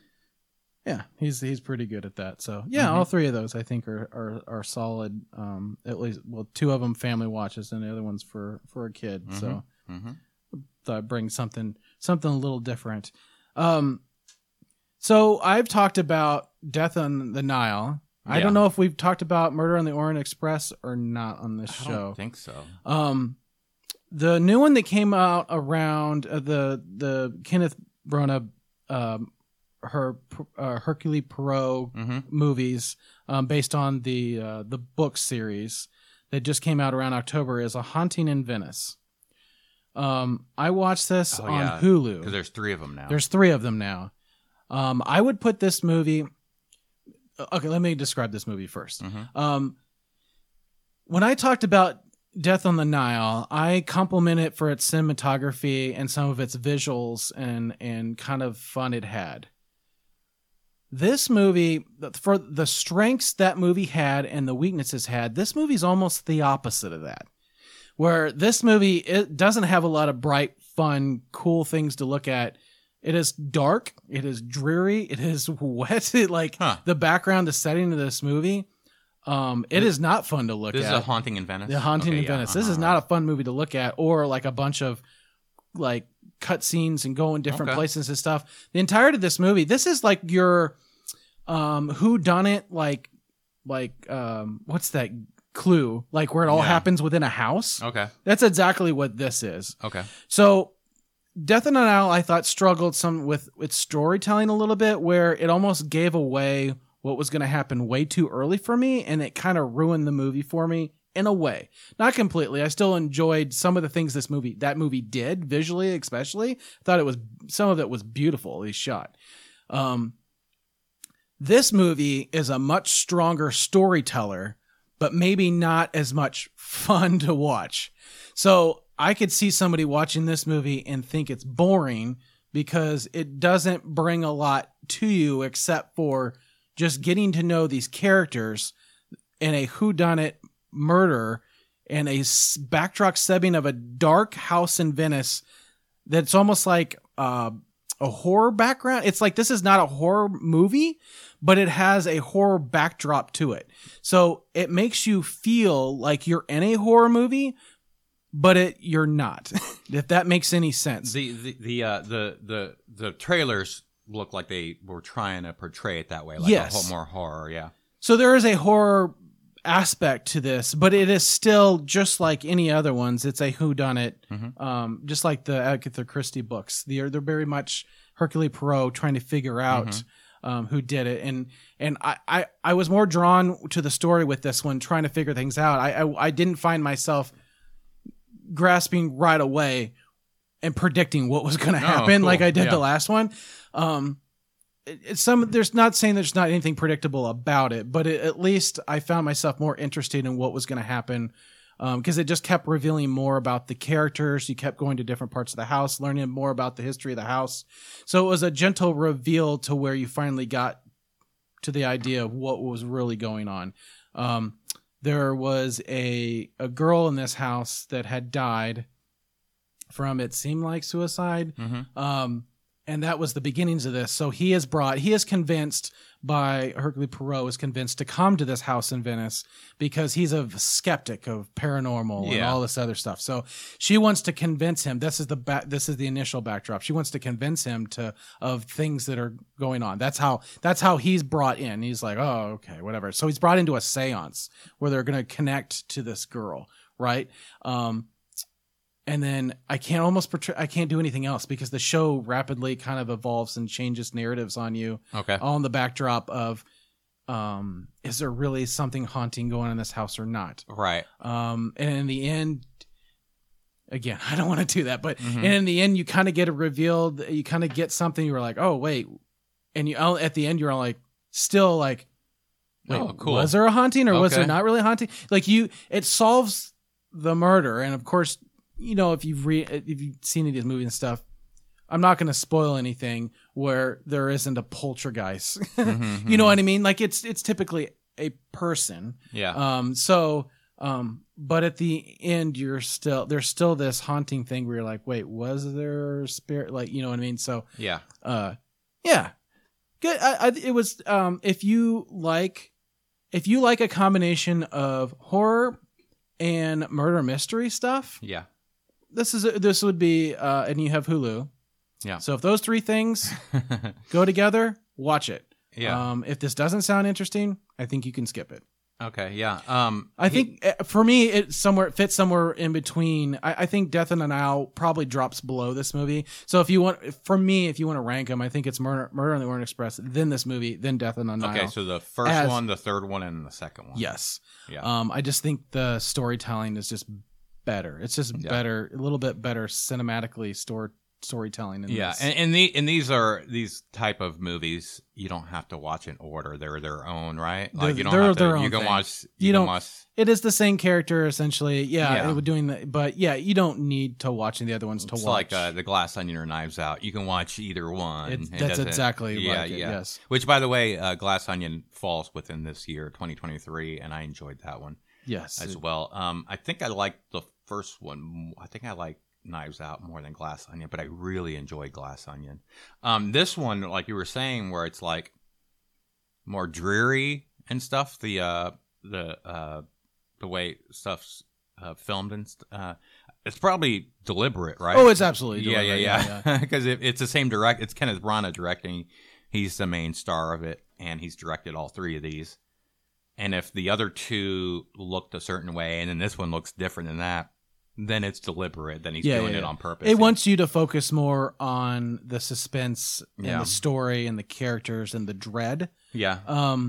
yeah, he's he's pretty good at that. So yeah, Mhm. all three of those I think are are, are solid. Um, at least well, two of them family watches, and the other one's for for a kid. So mm-hmm. thought I'd bring something something a little different. Um, so I've talked about Death on the Nile. I Yeah. don't know if we've talked about Murder on the Orient Express or not on this I show. don't think so. Um, the new one that came out around uh, the the Kenneth Branagh, um, her uh, Hercule Poirot Mm-hmm. movies, um, based on the uh, the book series that just came out around October, is A Haunting in Venice. Um, I watched this Oh, on yeah, Hulu. Because there's three of them now. There's three of them now. Um, I would put this movie. Okay, let me describe this movie first. Mhm. Um, when I talked about Death on the Nile, I compliment it for its cinematography and some of its visuals and and kind of fun it had. This movie, for the strengths that movie had and the weaknesses had, this movie's almost the opposite of that. Where this movie, it doesn't have a lot of bright, fun, cool things to look at. It is dark. It is dreary. It is wet. It, like Huh. the background, the setting of this movie, um, it is not fun to look This at. is A Haunting in Venice. The Haunting Okay, in yeah, Venice. This is uh-huh. not a fun movie to look at, or like a bunch of like cut scenes and going different Okay. places and stuff. The entirety of this movie, this is like your um who done it, like like um what's that Clue, like where it all Yeah. happens within a house. Okay. That's exactly what this is. Okay. So Death on the Nile, I thought, struggled some with its storytelling a little bit, where it almost gave away what was going to happen way too early for me, and it kind of ruined the movie for me in a way, not completely. I still enjoyed some of the things this movie, that movie did visually, especially. I thought it was, some of it was beautifully shot. Um, this movie is a much stronger storyteller, but maybe not as much fun to watch. So I could see somebody watching this movie and think it's boring because it doesn't bring a lot to you except for just getting to know these characters in a whodunit murder and a s- backdrop setting of a dark house in Venice that's almost like uh, a horror background. It's like, this is not a horror movie, but it has a horror backdrop to it. So it makes you feel like you're in a horror movie, but it you're not. If that makes any sense. The the the uh, the the the trailers look like they were trying to portray it that way, like Yes. a whole more horror. Yeah. So there is a horror aspect to this, but it is still just like any other ones. It's a whodunit, Mhm. um, just like the Agatha Christie books. They're they're very much Hercule Poirot trying to figure out Mhm. um, who did it, and and I, I I was more drawn to the story with this one, trying to figure things out. I I, I didn't find myself grasping right away and predicting what was going to Oh, happen cool. like I did Yeah. the last one. Um, it, it's some there's not saying there's not anything predictable about it, but it, at least I found myself more interested in what was going to happen because it just kept revealing more about the characters. You kept going to different parts of the house, learning more about the history of the house. So it was a gentle reveal to where you finally got to the idea of what was really going on. Um, there was a a girl in this house that had died from, it seemed like, suicide. Mm-hmm. Um, and that was the beginnings of this. So he is brought, he is convinced by Hercule Poirot is convinced to come to this house in Venice because he's a skeptic of paranormal and Yeah. all this other stuff. So she wants to convince him. This is the back, this is the initial backdrop. She wants to convince him to, of things that are going on. That's how, that's how he's brought in. He's like, oh, okay, whatever. So he's brought into a seance where they're going to connect to this girl. Right. Um, And then I can't almost portray, I can't do anything else because the show rapidly kind of evolves and changes narratives on you, Okay. all in the backdrop of, um, is there really something haunting going on in this house or not? Right. Um, and in the end, again, I don't want to do that, but Mhm. and in the end, you kind of get it revealed. You kind of get something. You were like, oh wait, and you at the end, you're like, still like, wait, Oh, cool. was there a haunting or was Okay. there not really a haunting? Like you, it solves the murder, and of course, you know, if you've re- if you've seen any of these movies and stuff, I'm not going to spoil anything where there isn't a poltergeist. Mhm, You know what I mean? Like it's it's typically a person. Yeah. Um. So. Um. But at the end, you're still there's still this haunting thing where you're like, wait, was there a spirit? Like, you know what I mean? So. yeah. Uh. Yeah. Good. I, I, it was. Um. If you like, if you like a combination of horror and murder mystery stuff, Yeah. this is a, this would be. Uh. And you have Hulu. Yeah. So if those three things go together, watch it. Yeah. Um, if this doesn't sound interesting, I think you can skip it. Okay. Yeah. Um. I he- think uh, for me, it somewhere it fits somewhere in between. I, I think Death in the Nile probably drops below this movie. So if you want, for me, if you want to rank them, I think it's Murder, Murder on the Orient Express, then this movie, then Death in the Nile. Okay. So the first As- one, the third one, and the second one. Yes. Yeah. Um, I just think the storytelling is just better. It's just Yeah. better, a little bit better cinematically story storytelling. In Yeah, this. and, and the and these are these type of movies. You don't have to watch in order; they're their own, right? Like They're- you don't they're have to. their You own can thing. watch. You You, can don't- watch. It is the same character essentially. Yeah, Yeah. it would doing the, but yeah, you don't need to watch any of the other ones to It's watch. like uh, the Glass Onion or Knives Out. You can watch either one. It- It that's doesn't- exactly yeah, like it, yeah. yes. Which, by the way, uh, Glass Onion falls within this year, twenty twenty-three, and I enjoyed that one Yes. as well. Um, I think I liked the first one. I think I liked Knives Out more than Glass Onion, but I really enjoyed Glass Onion. Um, this one, like you were saying, where it's like more dreary and stuff. The uh, the uh, the way stuff's uh, filmed and st- uh, it's probably deliberate, right? Oh, it's absolutely yeah, yeah, deliberate, yeah. Because it, it's the same direct. It's Kenneth Branagh directing. He's the main star of it, and he's directed all three of these. And if the other two looked a certain way, and then this one looks different than that, then it's deliberate. Then he's Yeah, doing yeah, it yeah. on purpose. It wants you to focus more on the suspense and Yeah. the story and the characters and the dread. yeah, Um,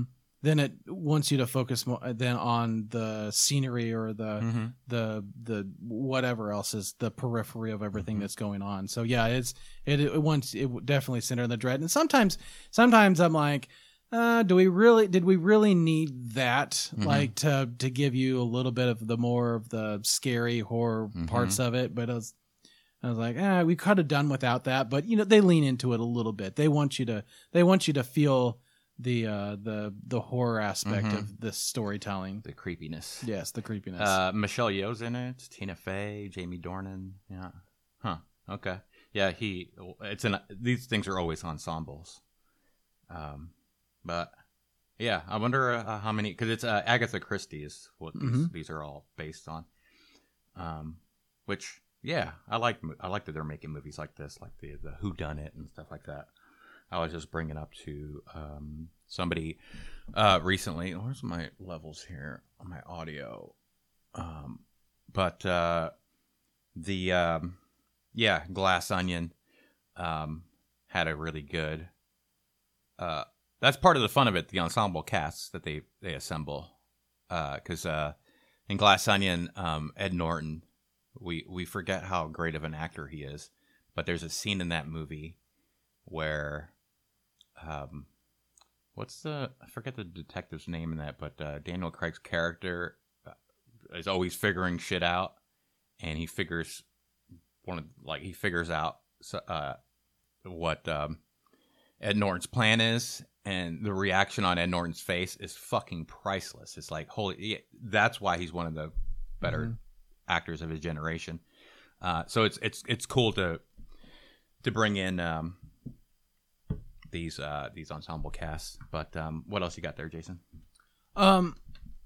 then it wants you to focus more then on the scenery or the Mm-hmm. the the whatever else is the periphery of everything Mhm. that's going on. So yeah, it's it it wants it definitely center in the dread. And sometimes sometimes I'm like, uh, do we really did we really need that Mhm. like to to give you a little bit of the more of the scary horror Mhm. parts of it? But I was I was like, ah, we could have done without that. But you know, they lean into it a little bit. They want you to they want you to feel the uh the the horror aspect Mhm. of this storytelling. The creepiness. Yes, the creepiness. Uh, Michelle Yeoh's in it. Tina Fey, Jamie Dornan. Yeah. Huh. Okay. Yeah. He. It's an. These things are always ensembles. Um, but yeah, I wonder uh, how many because it's uh, Agatha Christie is what these, Mhm. these are all based on. Um, which yeah, I like. I like that they're making movies like this, like the the Who Done It and stuff like that. I was just bringing up to um, somebody uh, recently. Where's my levels here on my audio? Um, but uh, the um, yeah, Glass Onion um, had a really good. Uh, that's part of the fun of it. The ensemble casts that they they assemble, because uh, uh, in Glass Onion, um, Ed Norton, we we forget how great of an actor he is, but there's a scene in that movie where. Um, what's the I forget the detective's name in that, but uh, Daniel Craig's character is always figuring shit out, and he figures one of like he figures out uh, what um, Ed Norton's plan is, and the reaction on Ed Norton's face is fucking priceless. It's like holy, yeah, that's why he's one of the better Mm-hmm. actors of his generation. Uh, so it's it's it's cool to to bring in. Um, These uh these ensemble casts, but um, what else you got there, Jason? Um,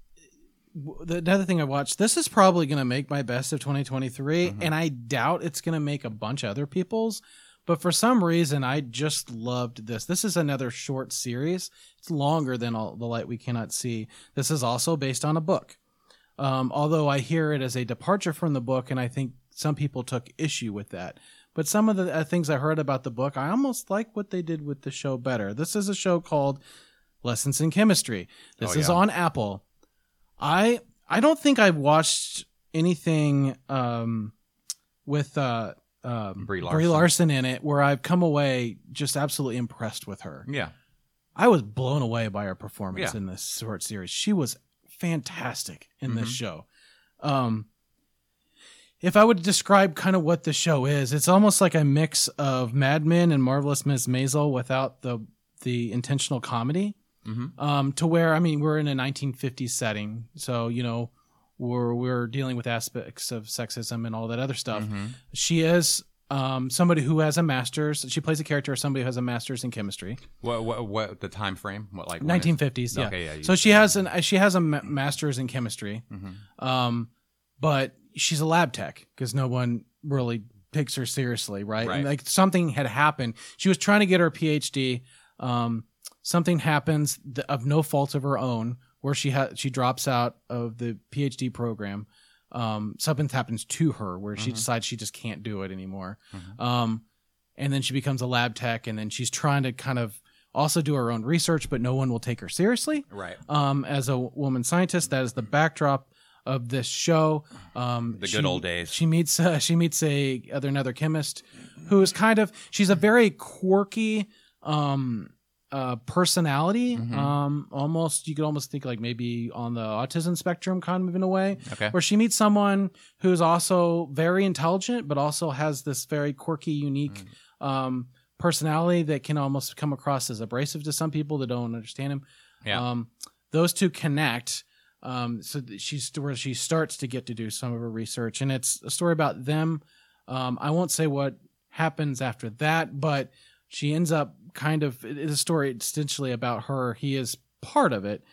w- the another thing I watched. This is probably going to make my best of twenty twenty-three, Mhm. and I doubt it's going to make a bunch of other people's. But for some reason, I just loved this. This is another short series. It's longer than All the Light We Cannot See. This is also based on a book. Um, although I hear it as a departure from the book, and I think some people took issue with that. But some of the uh, things I heard about the book, I almost like what they did with the show better. This is a show called Lessons in Chemistry. This Oh, is yeah. on Apple. I I don't think I've watched anything um, with uh, um, Brie Brie Larson. Larson in it where I've come away just absolutely impressed with her. Yeah, I was blown away by her performance Yeah. in this short series. She was fantastic in this Mhm. show. Um, if I would describe kind of what the show is, it's almost like a mix of Mad Men and Marvelous Miss Maisel without the the intentional comedy. Mhm. Um, to where, I mean, we're in a nineteen fifties setting, so you know we're we're dealing with aspects of sexism and all that other stuff. Mhm. She is um, somebody who has a master's. She plays a character of somebody who has a master's in chemistry. What, what what the time frame? What like when nineteen is- fifties, yeah. Okay, yeah. you- So she has an she has a ma- master's in chemistry, Mhm. um, but she's a lab tech because no one really takes her seriously, right? Right. And like something had happened. She was trying to get her PhD. Um, something happens th- of no fault of her own, where she ha- she drops out of the PhD program. Um, something happens to her where she Mhm. decides she just can't do it anymore. Mhm. Um, and then she becomes a lab tech, and then she's trying to kind of also do her own research, but no one will take her seriously. Right. Um, as a woman scientist, that is the backdrop of this show. Um, The she- good old days. She meets uh, she meets a other another chemist who is kind of she's a very quirky um, uh, personality. Mhm. Um, almost you could almost think like maybe on the autism spectrum, kind of in a way, Okay. where she meets someone who's also very intelligent, but also has this very quirky, unique Mm. um, personality that can almost come across as abrasive to some people that don't understand him. Yeah. Um, those two connect. Um, so that she's where she starts to get to do some of her research, and it's a story about them. Um, I won't say what happens after that, but she ends up kind of it is a story essentially about her. He is part of it.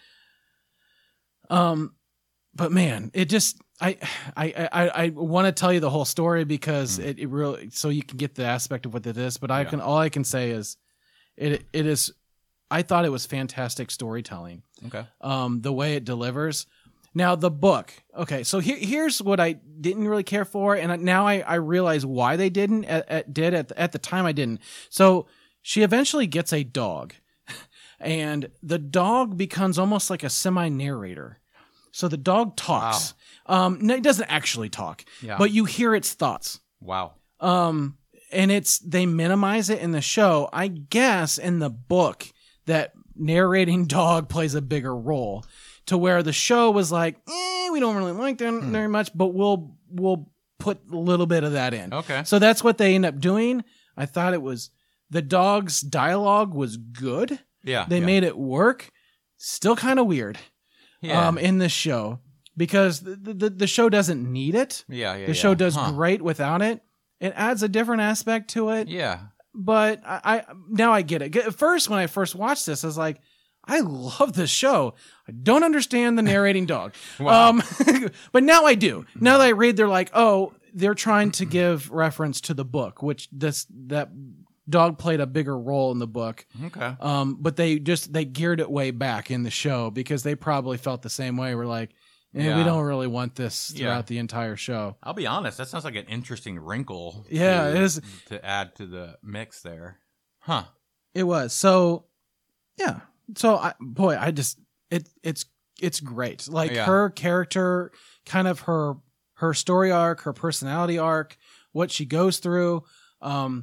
Um, but man, it just I I I, I want to tell you the whole story because Mm. it, it really so you can get the aspect of what it is. But I Yeah. can all I can say is it it is. I thought it was fantastic storytelling. Okay. Um, the way it delivers. Now the book. Okay, so here, here's what I didn't really care for, and now I, I realize why they didn't. At, at, did at the, at the time I didn't. So she eventually gets a dog, and the dog becomes almost like a semi-narrator. So the dog talks. Wow. Um, no, it doesn't actually talk, yeah. but you hear its thoughts. Wow. Um, and it's they minimize it in the show. I guess in the book that narrating dog plays a bigger role, to where the show was like, eh, we don't really like that hmm. very much, but we'll we'll put a little bit of that in. Okay. So that's what they end up doing. I thought it was the dog's dialogue was good. Yeah. They yeah. made it work. Still kind of weird. Yeah. Um, in this show, because the, the the show doesn't need it. Yeah, yeah. The yeah. show does huh. great without it. It adds a different aspect to it. Yeah. But I, I now I get it. At first, when I first watched this, I was like, I love this show. I don't understand the narrating dog. Wow. Um, but now I do. Now that I read, they're like, oh, they're trying to give reference to the book, which this that dog played a bigger role in the book. Okay. Um, but they just they geared it way back in the show because they probably felt the same way. We're like, eh, yeah. we don't really want this throughout yeah. the entire show. I'll be honest, that sounds like an interesting wrinkle. Yeah, to, it is to add to the mix there. Huh. It was. So yeah. So I boy, I just it it's it's great. Like yeah. her character, kind of her her story arc, her personality arc, what she goes through. Um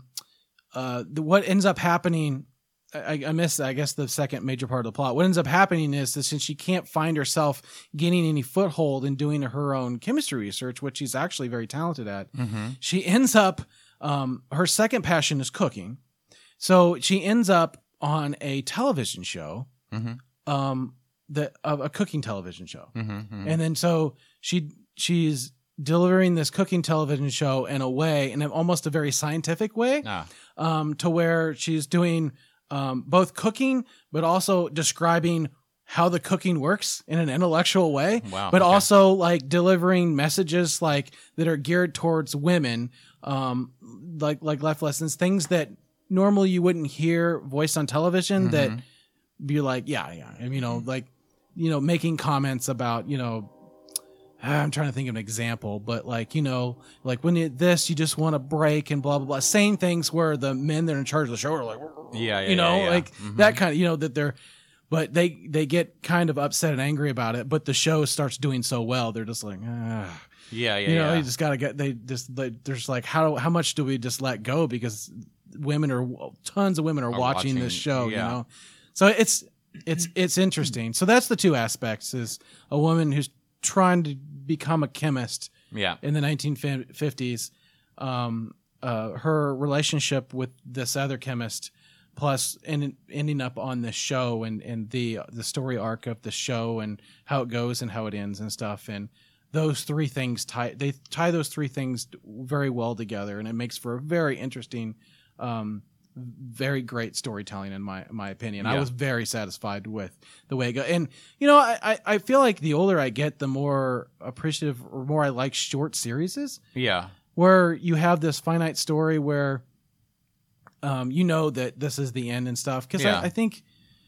Uh, the, what ends up happening, I, I missed, I guess, the second major part of the plot. What ends up happening is that since she can't find herself gaining any foothold in doing her own chemistry research, which she's actually very talented at, mm-hmm. she ends up, um, her second passion is cooking. So she ends up on a television show, mm-hmm. um, the, uh, a cooking television show. Mm-hmm, mm-hmm. And then so she she's delivering this cooking television show in a way, in a, almost a very scientific way. Ah. Um, to where she's doing um, both cooking, but also describing how the cooking works in an intellectual way. Wow, but okay. also like delivering messages like that are geared towards women, um, like like life lessons, things that normally you wouldn't hear voiced on television. Mm-hmm. That be like, yeah, yeah, and you know, like you know, making comments about you know. I'm trying to think of an example, but like, you know, like when you this, you just want to break and blah, blah, blah. Saying things where the men that are in charge of the show are like, yeah, yeah you know, yeah, yeah. like mm-hmm. that kind of, you know, that they're, but they, they get kind of upset and angry about it, but the show starts doing so well. They're just like, ah, yeah, yeah, you know, yeah. you just got to get, they just, they, there's like, how, how much do we just let go? Because women are, tons of women are, are watching, watching this show, yeah. you know? So it's, it's, it's interesting. So that's the two aspects is a woman who's trying to become a chemist yeah. in the nineteen fifties, um, uh, her relationship with this other chemist, plus in, ending up on this show and, and the the story arc of the show and how it goes and how it ends and stuff. And those three things tie they tie those three things very well together, and it makes for a very interesting, um, very great storytelling in my my opinion. Yeah. I was very satisfied with the way it goes. And you know, I, I feel like the older I get, the more appreciative or more I like short series. Yeah. Where you have this finite story where um you know that this is the end and stuff. Because yeah. I, I think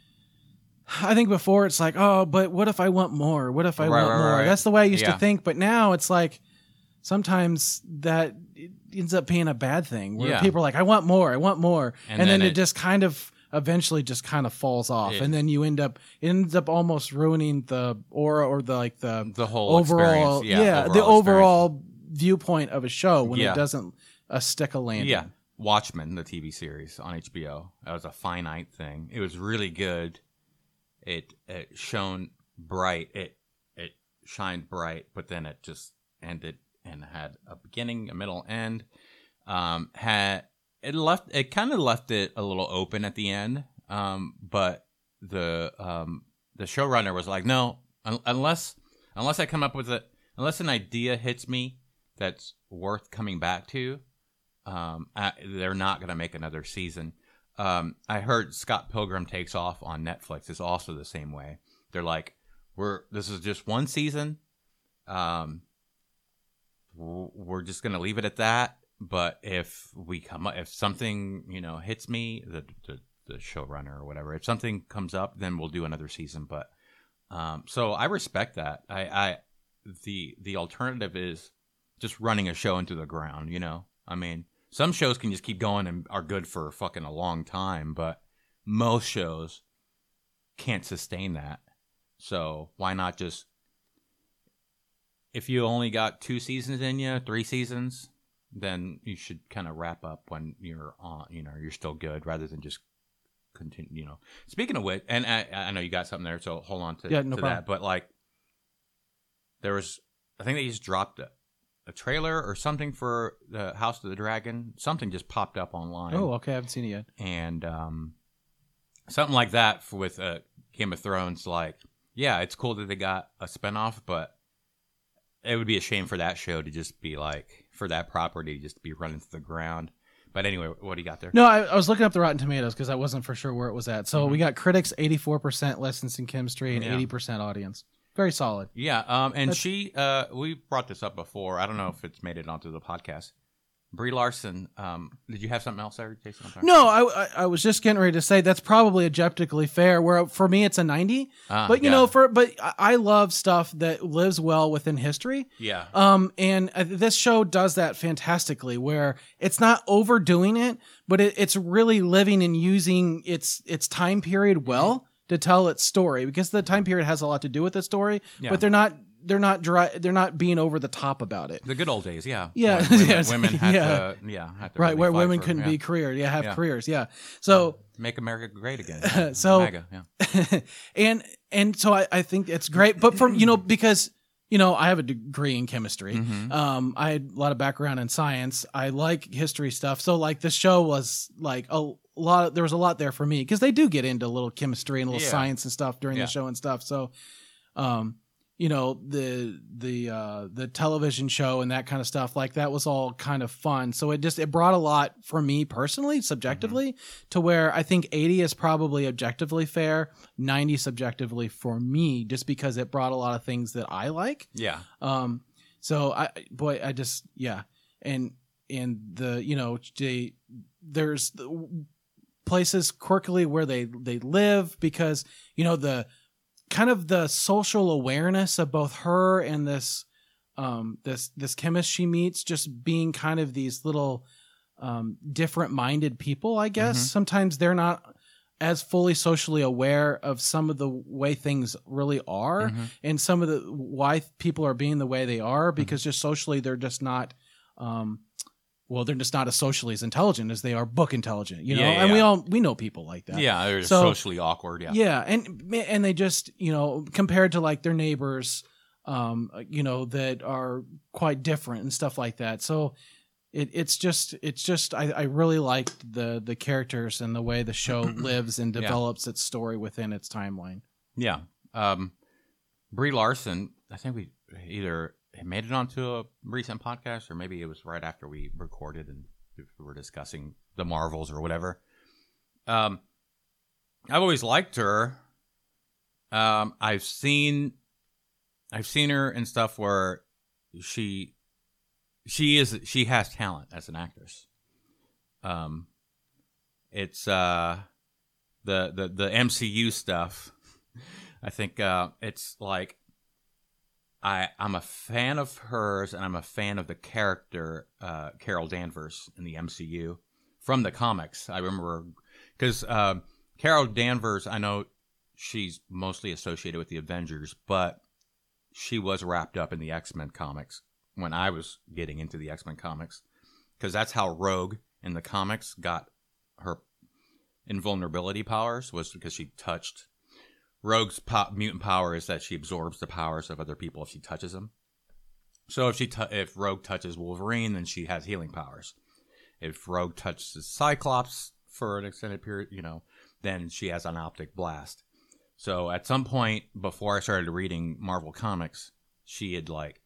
I think before it's like, oh, but what if I want more? What if I right, want right, more? right. That's the way I used yeah. to think, but now it's like sometimes that it ends up being a bad thing where yeah. people are like, I want more, I want more. And, and then, then it, it just kind of eventually just kind of falls off. It, and then you end up, it ends up almost ruining the aura or the, like the, the whole overall, yeah, yeah overall the overall experience. Viewpoint of a show when yeah. it doesn't uh, stick a landing. Yeah. Watchmen, the T V series on H B O. That was a finite thing. It was really good. It, it shone bright. It, it shined bright, but then it just ended and had a beginning, a middle, end. Um, had it left it kind of left it a little open at the end. Um, but the um the showrunner was like, no, un- unless unless I come up with a unless an idea hits me that's worth coming back to, um, I, they're not going to make another season. Um, I heard Scott Pilgrim Takes Off on Netflix is also the same way. They're like, we're this is just one season. Um. We're just gonna leave it at that. But if we come up, if something you know hits me, the the, the showrunner or whatever, if something comes up, then we'll do another season. But um, so I respect that. I, I the the alternative is just running a show into the ground. You know, I mean, some shows can just keep going and are good for fucking a long time, but most shows can't sustain that. So why not just, if you only got two seasons in you, three seasons, then you should kind of wrap up when you're on, you know, you're still good, rather than just continue, you know. Speaking of which, and I, I know you got something there, so hold on to, yeah, no to problem. that. But like, there was, I think they just dropped a, a trailer or something for the House of the Dragon. Something just popped up online. Oh, okay, I haven't seen it yet. And um, something like that for, with uh, Game of Thrones. Like, yeah, it's cool that they got a spinoff, but it would be a shame for that show to just be like, for that property just to be running to the ground. But anyway, what do you got there? No, I, I was looking up the Rotten Tomatoes because I wasn't for sure where it was at. So Mm-hmm. we got critics eighty-four percent licensing chemistry and Yeah. eighty percent audience. Very solid. Yeah, um, and That's- she, uh, we brought this up before. I don't know if it's made it onto the podcast. Brie Larson, um, did you have something else there, Jason? I'm sorry. No, I, I I was just getting ready to say that's probably objectively fair. Where for me it's a ninety, Uh, but you yeah. know, for but I- I love stuff that lives well within history. Yeah. Um, and uh, this show does that fantastically, where it's not overdoing it, but it, it's really living and using its its time period well to tell its story, because the time period has a lot to do with the story. Yeah. But they're not they're not dry, they're not being over the top about it. The good old days, yeah. Yeah. When women, Yes. women had Yeah. to, yeah, had to Right, really where fight women for- couldn't yeah. be career, yeah, have Yeah. careers, yeah. So Make America great again. Yeah. So- MAGA, yeah. and and so I, I think it's great, but from you know because you know I have a degree in chemistry, Mhm. um, I had a lot of background in science. I like history stuff, so like the show was like a lot. Of, there was a lot there for me because they do get into a little chemistry and a little Yeah. science and stuff during Yeah. the show and stuff. So, um, you know the the uh, the television show and that kind of stuff, like that was all kind of fun. So it just it brought a lot for me personally, subjectively, Mm-hmm. to where I think eighty is probably objectively fair, ninety subjectively for me, just because it brought a lot of things that I like. Yeah. Um, so I boy, I just yeah, and and the you know they there's the places quirkily where they they live, because you know the kind of the social awareness of both her and this um this this chemist she meets, just being kind of these little um different minded people, I guess. Mhm. Sometimes they're not as fully socially aware of some of the way things really are, Mhm. and some of the why people are being the way they are, because just socially they're just not um well they're just not as socially as intelligent as they are book intelligent, you know. Yeah, yeah, and we yeah. all we know people like that. Yeah, they're just So- socially awkward. Yeah. Yeah, and and they just, you know, compared to like their neighbors, um, you know, that are quite different and stuff like that. So it, it's just it's just I, I really liked the the characters and the way the show lives and Yeah. develops its story within its timeline. Yeah. Um, Brie Larson, I think we either made it onto a recent podcast, or maybe it was right after we recorded and we were discussing the Marvels or whatever. Um, I've always liked her. Um, I've seen, I've seen her in stuff where she, she is, she has talent as an actress. Um, it's uh, the the the M C U stuff. I think uh, it's like I I'm a fan of hers, and I'm a fan of the character uh, Carol Danvers in the M C U from the comics. I remember because uh, Carol Danvers, I know she's mostly associated with the Avengers, but she was wrapped up in the X-Men comics when I was getting into the X-Men comics, because that's how Rogue in the comics got her invulnerability powers, was because she touched. Rogue's po- mutant power is that she absorbs the powers of other people if she touches them. So if she t- if Rogue touches Wolverine, then she has healing powers. If Rogue touches Cyclops for an extended period, you know, then she has an optic blast. So at some point before I started reading Marvel comics, she had like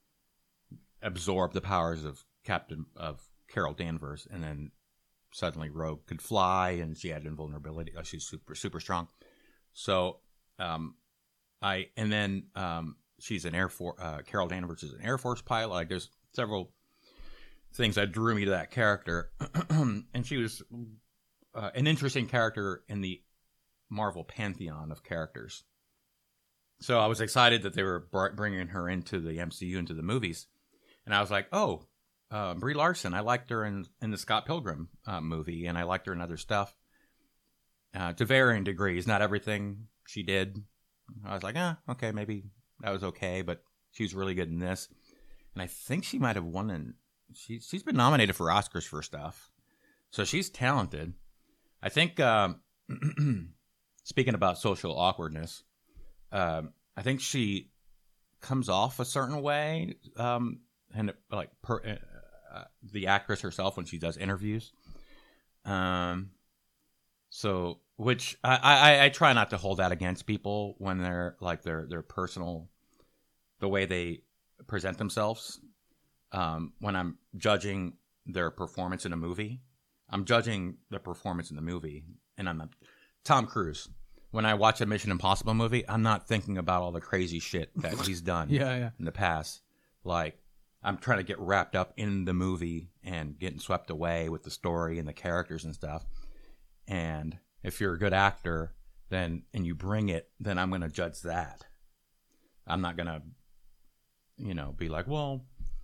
absorbed the powers of Captain of Carol Danvers, and then suddenly Rogue could fly, and she had invulnerability. Oh, she's super super strong. So, um, I and then um, she's an Air Force. Uh, Carol Danvers is an Air Force pilot. Like, there's several things that drew me to that character, and she was uh, an interesting character in the Marvel pantheon of characters. So I was excited that they were br- bringing her into the M C U, into the movies, and I was like, oh, uh, Brie Larson. I liked her in in the Scott Pilgrim uh, movie, and I liked her in other stuff. Uh, to varying degrees, not everything she did. I was like, ah, okay, maybe that was okay, but she was really good in this. And I think she might have won, and she, she's been nominated for Oscars for stuff. So she's talented. I think, um, speaking about social awkwardness, um, I think she comes off a certain way, um, and like per, uh, the actress herself when she does interviews. Um, so which I, I, I try not to hold that against people when they're like their their personal, the way they present themselves. Um, when I'm judging their performance in a movie, I'm judging the performance in the movie, and I'm a, Tom Cruise. When I watch a Mission Impossible movie, I'm not thinking about all the crazy shit that he's done yeah, yeah. in the past. Like, I'm trying to get wrapped up in the movie and getting swept away with the story and the characters and stuff. And if you're a good actor, then and you bring it, then I'm going to judge that. I'm not going to, you know, be like, well,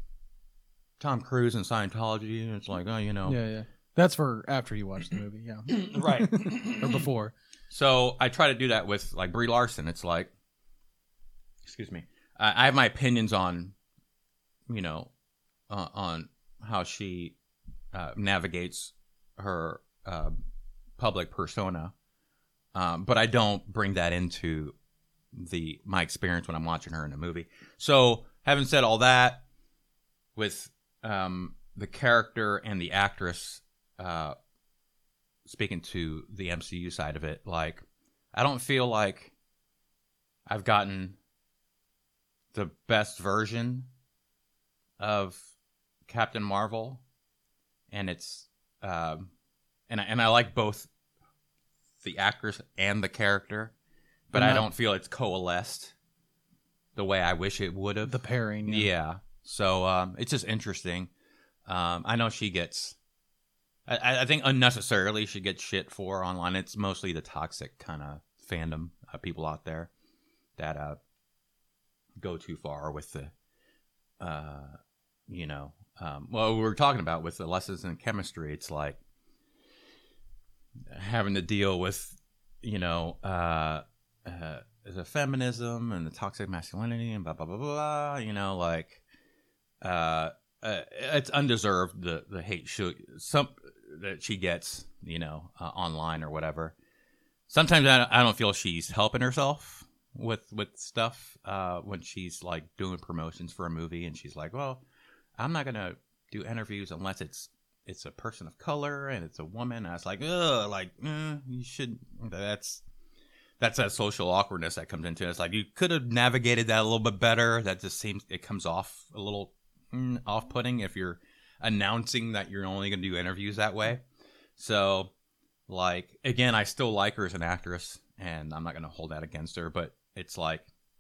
Tom Cruise and Scientology. It's like, oh, you know. Yeah, yeah. That's for after you watch the movie, yeah. Right. Or before. So I try to do that with like Brie Larson. It's like, excuse me, I, I have my opinions on, you know, uh, on how she uh, navigates her uh, public persona, um, but I don't bring that into the my experience when I'm watching her in a movie. So having said all that, with um, the character and the actress. Uh, speaking to the M C U side of it, like, I don't feel like I've gotten the best version of Captain Marvel, and it's, um, and I, and I like both the actress and the character, but not, I don't feel it's coalesced the way I wish it would have. The pairing, yeah. Yeah. So um, it's just interesting. Um, I know she gets. I, I think unnecessarily she gets shit for online. It's mostly the toxic kind of fandom uh, people out there that uh, go too far with the, uh, you know, um, well, we were talking about with the lessons in chemistry. It's like having to deal with, you know, uh, uh, the feminism and the toxic masculinity and blah, blah, blah, blah, you know, like, uh, uh it's undeserved, the, the hate shoot, some that she gets, you know, uh, online or whatever. Sometimes I, I don't feel she's helping herself with, with stuff, uh, when she's like doing promotions for a movie and she's like, well, I'm not going to do interviews unless it's, it's a person of color and it's a woman. And I was like, ugh, like, eh, you should, that's, that's that social awkwardness that comes into it. It's like, you could have navigated that a little bit better. That just seems, it comes off a little mm, off-putting if you're announcing that you're only going to do interviews that way. So, like, again, I still like her as an actress, and I'm not going to hold that against her, but it's like,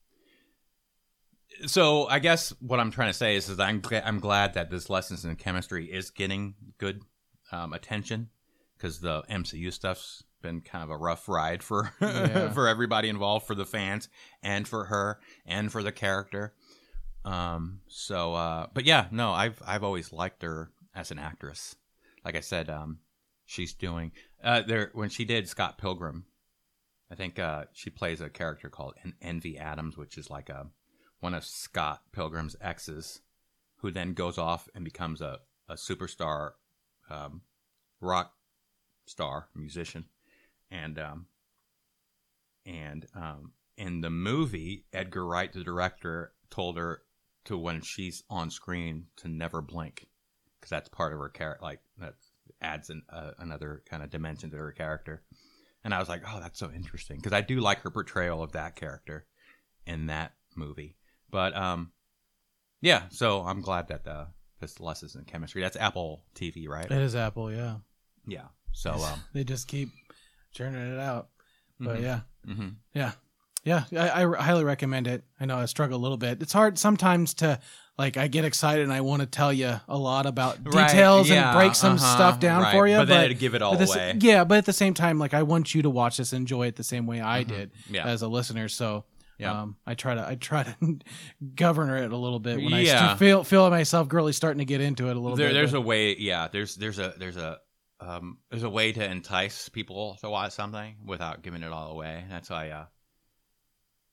so I guess what I'm trying to say is, is I'm, I'm glad that this Lessons in Chemistry is getting good um, attention, because the M C U stuff's been kind of a rough ride for yeah. for everybody involved, for the fans, and for her, and for the character. Um, so, uh, but yeah, no, I've, I've always liked her as an actress. Like I said, um, she's doing, uh, there, when she did Scott Pilgrim, I think, uh, she plays a character called en- Envy Adams, which is like a, one of Scott Pilgrim's exes, who then goes off and becomes a, a superstar, um, rock star musician. And, um, and, um, in the movie, Edgar Wright, the director, told her to, when she's on screen, to never blink, because that's part of her character. Like, that adds an, uh, another kind of dimension to her character. And I was like, oh, that's so interesting, because I do like her portrayal of that character in that movie. But um, yeah, so I'm glad that uh, this Lessons in Chemistry. That's Apple T V, right? It is Apple, yeah. Yeah. So um, they just keep churning it out. But mm-hmm. yeah, mm-hmm. yeah. Yeah, I, I highly recommend it. I know I struggle a little bit. It's hard sometimes to, like, I get excited and I want to tell you a lot about right, details yeah, and break some uh-huh, stuff down right. for you. But, but then it'd give it all this, away. Yeah, but at the same time, like, I want you to watch this and enjoy it the same way I mm-hmm. did yeah. as a listener. So yeah. um, I try to I try to govern it a little bit when yeah. I feel feel myself really starting to get into it a little there, bit. There's but. a way, yeah. There's there's a there's a um, there's a way to entice people to watch something without giving it all away. That's why uh,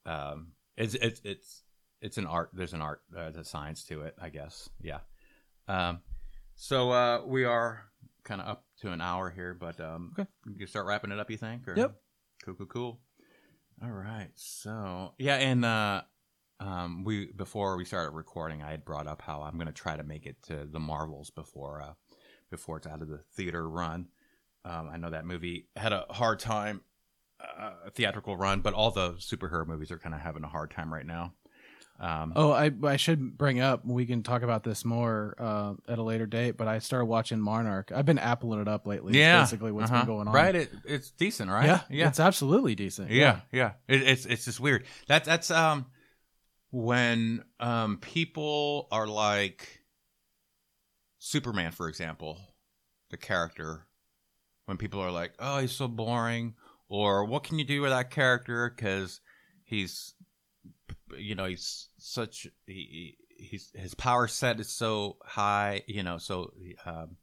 um, it's it's it's it's an art. There's an art, uh, there's a science to it, I guess. Yeah. Um, so uh, we are kind of up to an hour here, but um, okay, you can start wrapping it up. You think? Or? Yep. Cool, cool, cool. All right. So yeah, and uh, um, we before we started recording, I had brought up how I'm going to try to make it to the Marvels before uh, before it's out of the theater run. Um, I know that movie had a hard time, uh, theatrical run, but all the superhero movies are kind of having a hard time right now. Um, oh, I I should bring up. We can talk about this more uh, at a later date. But I started watching Monarch. I've been appling it up lately. Yeah, it's basically what's uh-huh. been going on. Right, it, it's decent, right? Yeah, yeah, it's absolutely decent. Yeah, yeah. yeah. It, it's it's just weird. That's that's um when um people are like Superman, for example, the character. When people are like, "Oh, he's so boring," or "What can you do with that character?" Because he's you know he's such he, he's his power set is so high, you know, so um,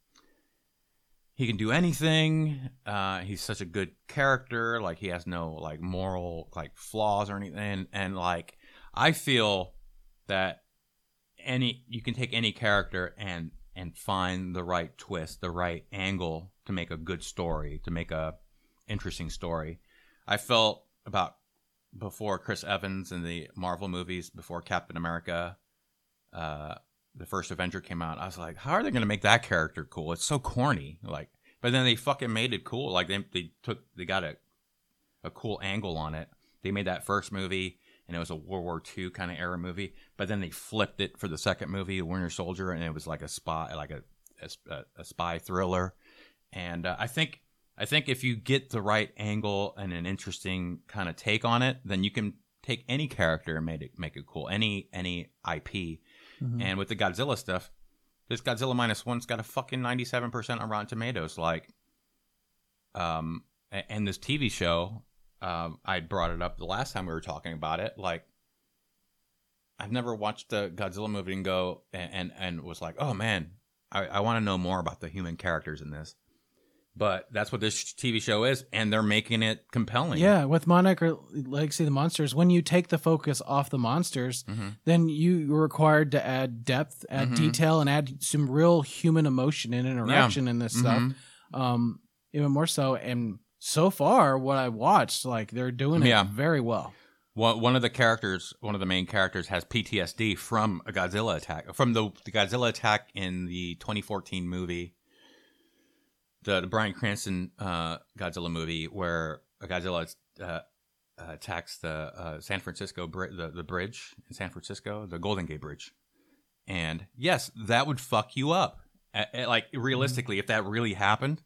he can do anything. Uh, he's such a good character, like he has no like moral like flaws or anything. And, and like I feel that any you can take any character and and find the right twist, the right angle to make a good story, to make a interesting story. I felt about before Chris Evans in the Marvel movies, before Captain America, uh, the first Avenger came out, I was like, how are they going to make that character cool? It's so corny. Like, but then they fucking made it cool. Like they they took they got a a cool angle on it. They made that first movie, and it was a World War Two kind of era movie. But then they flipped it for the second movie, Winter Soldier, and it was like a spy, like a a, a spy thriller. And uh, I think. I think if you get the right angle and an interesting kind of take on it, then you can take any character and make it make it cool. Any any I P. Mm-hmm. And with the Godzilla stuff, this Godzilla Minus One's got a fucking ninety-seven percent on Rotten Tomatoes. Like, um, and this T V show, um, I brought it up the last time we were talking about it. Like, I've never watched a Godzilla movie and go and and, and was like, oh man, I, I want to know more about the human characters in this. But that's what this T V show is, and they're making it compelling. Yeah, with Monarch or Legacy of the Monsters, when you take the focus off the monsters, mm-hmm. then you're required to add depth, add mm-hmm. detail, and add some real human emotion and interaction yeah. in this mm-hmm. stuff. Um, even more so, and so far, what I watched, like they're doing it yeah. very well. Well, one of the characters, one of the main characters, has P T S D from a Godzilla attack, from the, the Godzilla attack in the twenty fourteen movie. The, the Bryan Cranston uh, Godzilla movie, where Godzilla uh, attacks the uh, San Francisco bri- the the bridge in San Francisco, the Golden Gate Bridge, and yes, that would fuck you up. A- a- like realistically, mm-hmm. if that really happened,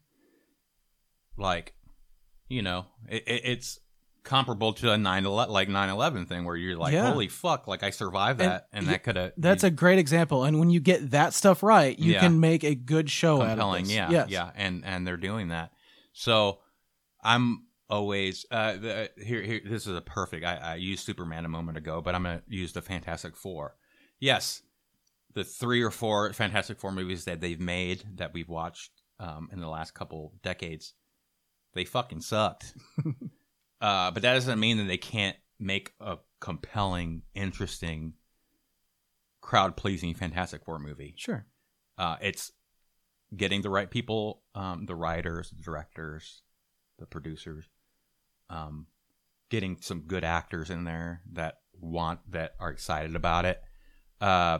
like you know, it, it, it's comparable to a nine eleven like nine eleven thing where you're like, yeah. holy fuck, like I survived that, and, and that could have. That's a great example, and when you get that stuff right, you yeah. can make a good show compelling, out of this. Yeah, yes. yeah, and and they're doing that. So I'm always uh, the, here. Here, this is a perfect. I, I used Superman a moment ago, but I'm gonna use the Fantastic Four. Yes, the three or four Fantastic Four movies that they've made that we've watched um, in the last couple decades, they fucking sucked. Uh, but that doesn't mean that they can't make a compelling, interesting, crowd-pleasing Fantastic Four movie. Sure. Uh, it's getting the right people, um, the writers, the directors, the producers, um, getting some good actors in there that want, that are excited about it, uh,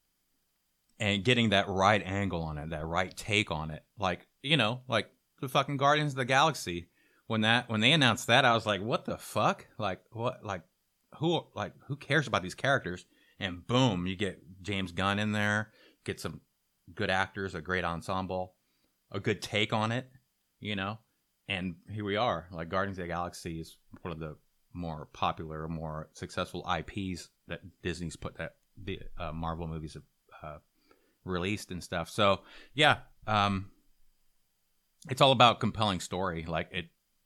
and getting that right angle on it, that right take on it. Like, you know, like the fucking Guardians of the Galaxy. When that when they announced that, I was like, "What the fuck? Like what? Like who? Like who cares about these characters?" And boom, you get James Gunn in there, get some good actors, a great ensemble, a good take on it, you know. And here we are. Like Guardians of the Galaxy is one of the more popular, more successful I Ps that Disney's put that the uh, Marvel movies have uh, released and stuff. So yeah, um, it's all about compelling story. Like it.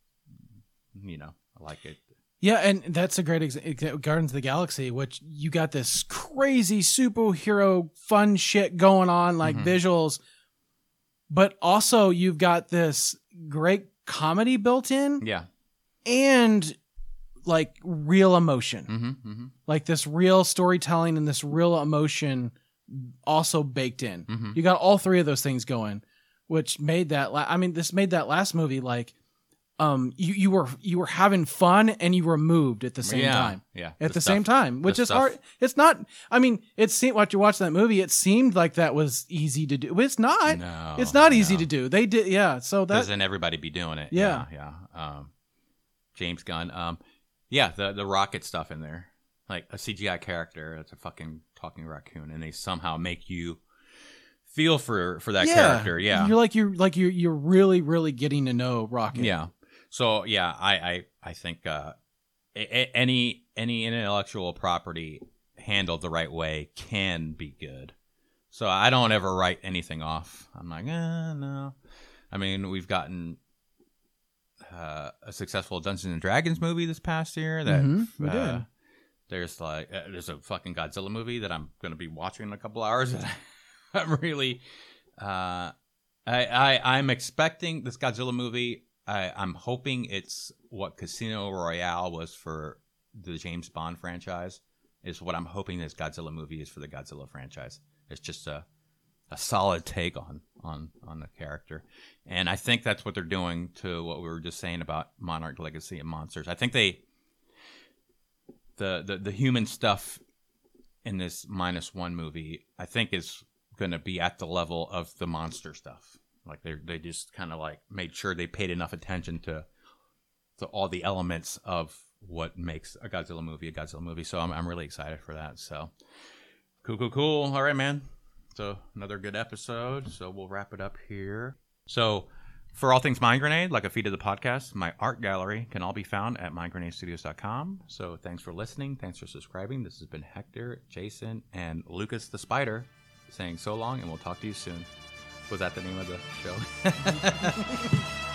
You know, I like it. Yeah, and that's a great example. Guardians of the Galaxy, which you got this crazy superhero fun shit going on, like mm-hmm. visuals, but also you've got this great comedy built in. Yeah. And like real emotion, Mm-hmm, mm-hmm. like this real storytelling and this real emotion also baked in. Mm-hmm. You got all three of those things going, which made that. La- I mean, this made that last movie like, um, you you were you were having fun and you were moved at the same yeah, time. Yeah, At the, stuff, same time, which is stuff. hard. It's not. I mean, it seemed what you watched that movie. It seemed like that was easy to do. But it's not. No, it's not easy no. to do. They did. Yeah. So that. Doesn't everybody be doing it? Yeah. yeah. yeah. Um, James Gunn. Um, yeah, the the rocket stuff in there, like a C G I character that's a fucking talking raccoon, and they somehow make you feel for for that yeah. character. Yeah, You're like you're like you're you're really really getting to know Rocket. yeah. So yeah, I I I think uh, a- a- any any intellectual property handled the right way can be good. So I don't ever write anything off. I'm like, eh, no. I mean, we've gotten uh, a successful Dungeons and Dragons movie this past year. That Mhm, we uh, did. there's like uh, there's a fucking Godzilla movie that I'm going to be watching in a couple hours. That I'm really, uh, I I I'm expecting this Godzilla movie. I, I'm hoping it's what Casino Royale was for the James Bond franchise, is what I'm hoping this Godzilla movie is for the Godzilla franchise. It's just a a solid take on on on the character, and I think that's what they're doing to what we were just saying about Monarch Legacy and Monsters. I think they the the, the human stuff in this minus one movie, I think, is going to be at the level of the monster stuff. Like they they just kind of like made sure they paid enough attention to to all the elements of what makes a Godzilla movie a Godzilla movie. So I'm I'm really excited for that. So cool, cool, cool. All right, man. So another good episode. So we'll wrap it up here. So for all things Mind Grenade, like a feed of the podcast, my art gallery can all be found at mind grenade studios dot com. So thanks for listening. Thanks for subscribing. This has been Hector, Jason, and Lucas the Spider saying so long, and we'll talk to you soon. Was that the name of the show?